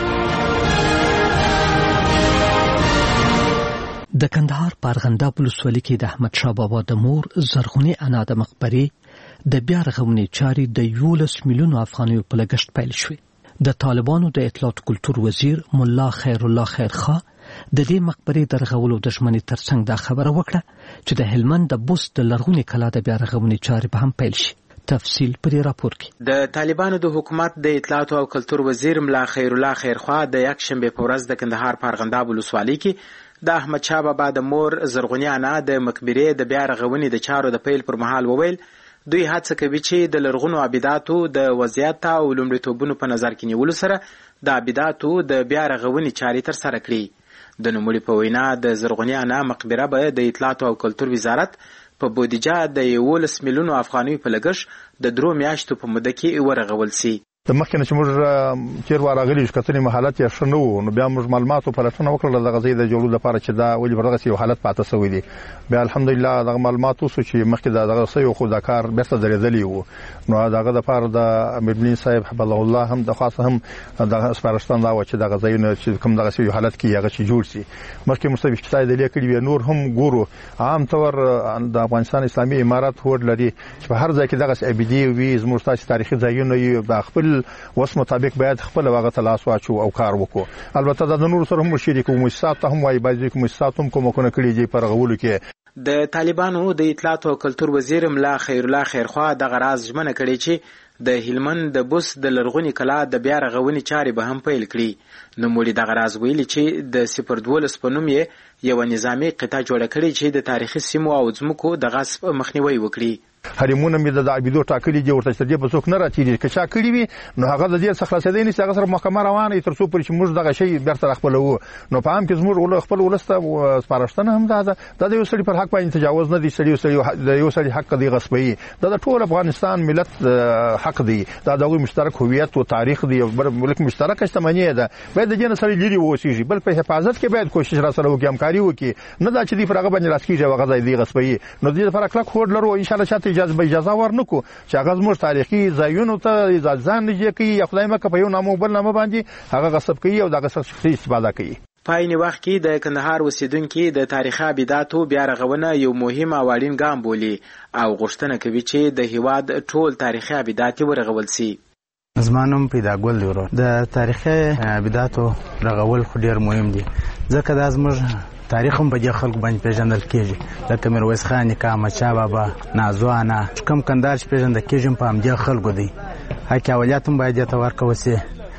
د کندهار په ارغنداب ولسوالۍ کې د احمد شاه بابا د مور زرغونې انا د مقبرې د بیا رغونې چارې د یولس میلیونو افغانیو په لګښت پیل شوې. د طالبانو د اطلاعات کلتور وزیر مولا خیر الله خیرخوا د دې مقبرې د رغولو د ژمنې ترڅنګ دا خبره وکړه چې د هلمند د بست د لرغونې کلا د بیا رغونې چارې به هم پیل شي. تفصیل پر راپور کې. د طالبانو د حکومت د اطلاعات او کلتور وزیر مولا خیر الله خیرخوا د یک شنبه په ورځ د کندهار په ارغنداب ولسوالۍ کې د احمد شاه بابا د مور زرغونې انا د مقبرې د بیا رغونې د چارو د پیل پر مهال وویل دوی هڅه کوي چې د لرغونو عباداتو د وضعیت او لومړیتوبونو په نظر کې نیولو سره د عباداتو د بیا رغونې چارې ترسره کړي. د نوموړي په وینا د زرغونې انا مقبره به د اطلاعات او کلتور وزارت په بودیجه د یولس میلیونو افغانیو په لګښت د درو میاشتو په موده کې ورغول سي. د مخکنه چې موږ چیر وراغلی شو کتنې حالت یې ښه نه و، نو بیا موږ معلوماتو پلټنه وکړه د غزې د جوړولو لپاره چې دا ولې ورغه یو حالت پاتې شوی دی. بیا الحمدلله دغه معلومات وسو چې مخکې دغه سيو خو د کار بیرته درېدلی وو، نو دغه د لپاره د امیر بن صاحب حفظه الله هم د خاصه هم د سپارښتنه دا و چې دغه ځایونه چې کوم دغه سيو حالت کې هغه چې جوړ شي. مخکې مستوي کتای د لیکلي نور هم ګورو عام طور د افغانستان اسلامي امارات هوډ لري چې په هر ځای کې دغه ابدي وي زموږ تاسو تاریخي ځایونه یې د خپل وس مطابق باید خپل واغه تلاش واچو او کار وکړو. البته د نور سره هم شریک مؤسسات هم وایي باید کوم مؤسسات هم کوم کنه کړي دي پر غولو کې. د طالبانو د اطلاعات او کلتور وزیر مولا خیر الله خیرخوا د غراز ژمنه کړې چې د هلمند د بوس د لرغونی کلا د بیا رغونې چارې به هم پیل کړي. نو مولي د غراز ویلي چې د صفر دولس په نوم یې یو نظامی قطعه جوړه کړې چې د تاریخي سیمو او ځمکو د غصب مخنیوي وکړي. حریمونه مې د عبیدو ټاکلي دي ورته چې دې په څوک نه راځي که چا کړی وي نو هغه د دې څخه خلاصېدای نشي، هغه سره محکمه روانه تر څو پر چې موږ دغه شی بیرته خپلوو. نو په عام کې زموږ خپل ولسته سپارښتنه هم ده دا د یو سړي پر حق باندې تجاوز نه دی، سړي د یو سړي حق دی غصبي، دا د ټول افغانستان ملت حق دی، دا د مشترک هویت او تاریخ دی، ملک مشترک شتمنۍ ده، باید د دې نه سړي لري ووسیږي، بل په حفاظت کې باید کوشش را سره وکړي، همکاري وکړي، نه دا چې دی فرغه باندې راسکیږي هغه ځای دی غصبي. نو دې لپاره کلک هوډ لرو ان شاء الله چې اجازه به اجازه ورنکو چې هغه زموږ تاریخي ځایونو ته ځان نه کوي یا خدای مکه په یو نامو بل نامه باندې هغه غصب کوي او دغه شخصي استفاده کوي. په عین وخت کې د کندهار اوسیدونکو د تاریخي عباداتو بیا رغونه یو مهم او اړین ګام بولي او غوښتنه کوي چې د هیواد ټول تاریخي عبادات ورغول شي. زمانم پیدا ګل دی ورو د تاریخي عباداتو رغول خو ډیر مهم دي ځکه دا زموږ تاریخ هم په دې خلکو باندې پیژندل کېږي، لکه میرویس خان نیکه، احمدشاه بابا، نازو انا، کوم کندهار چې پیژندل کېږي په همدې خلکو دی. حق اوليات هم باید ته ورکول شي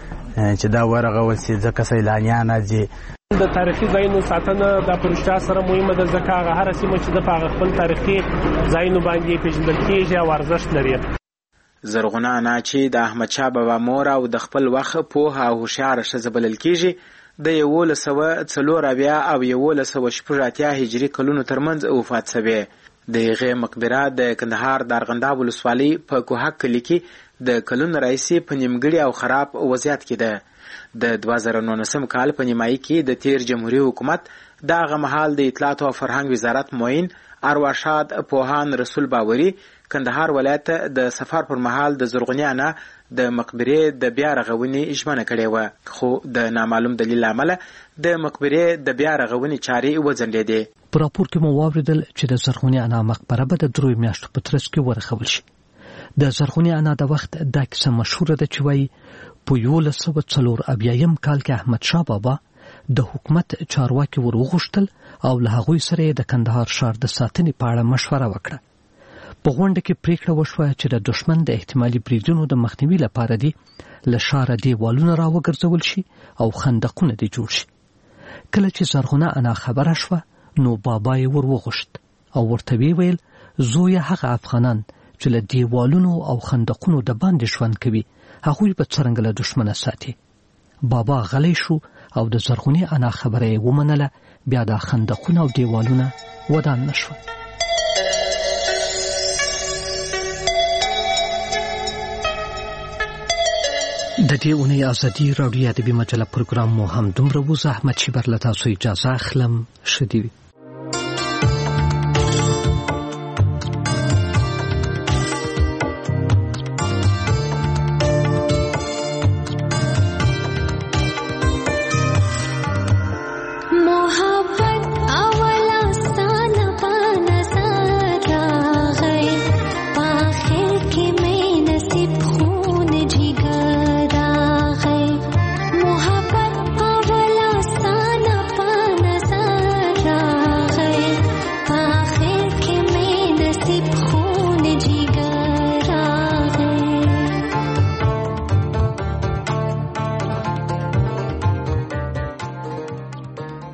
چې دا ورغول شي ځکه سیلانیان راځي. د تاریخي ځایونو ساتنه د پرشتیا سره مهمه ده ځکه هغه هر سیمه چې د خپل تاریخي ځایونو باندې پیژندل کېږي او ارزښت لري. زرغونه انا چې د احمدشاه بابا مور او د خپل وخت پوهه او هوښیار ښځه بلل کېږي د یولس سوه څلور اویا او یولس سوه شپږ اتیا هجري کلونو ترمنځ وفات شوې. د هغې مقبره د کندهار د ارغنداب ولسوالۍ په کوهک کلي کې د کلونو راهیسې په نیمګړي او خراب وضعیت کې ده. د دوه زره نولسم کال په نیمایي کې د تیر جمهوریت حکومت د هغه مهال د اطلاعات او فرهنګ وزارت معین ارواښاد پوهان رسول باوري کندهار ولایت د سفر پر مهال د زرغونې انا د مقبرې د بیا رغونې ژمنه کړې و، خو د نامعلوم دلیل امله د مقبرې د بیا رغونې چارې وځنډېدې. په راپور کې مو واوریدل چې د زرغونې انا مقبره به د درو میاشتو په ترڅ کې ورغول شي. د زرغونې انا د وخت دا کیسه مشهوره ده چې وایي په یولس سوه څلور اویایم کال کې احمدشاه بابا د حکومت چارواکي ورغوښتل او له هغوی سره د کندهار ښار د ساتنې په اړه مشوره وکړه. په غونډه کې پریکړه وشوه چې د دشمن د احتمالي بریدونو د مخنیوي لپاره دی له ښاره دیوالونه راوګرځول شي او خندقونه دې جوړ شي. کله چې زرغونه انا خبره شوه نو بابا یې ورغوښت او ورته ویل زویه هغه افغانان چې له دیوالونو او خندقونو د باندې ژوند کوي هغوی به څرنګه له دشمنه ساتي. بابا غلی شو او د زرغونې انا خبره یې ومنله، بیا د خندقونه او دیوالونه ودان نشول. د دې اونۍ ازادي راډیو ادبي مجله پروګرام مو هم دومره و. زه احمد شیبر له تاسو اجازه اخلم. ښه دې وي.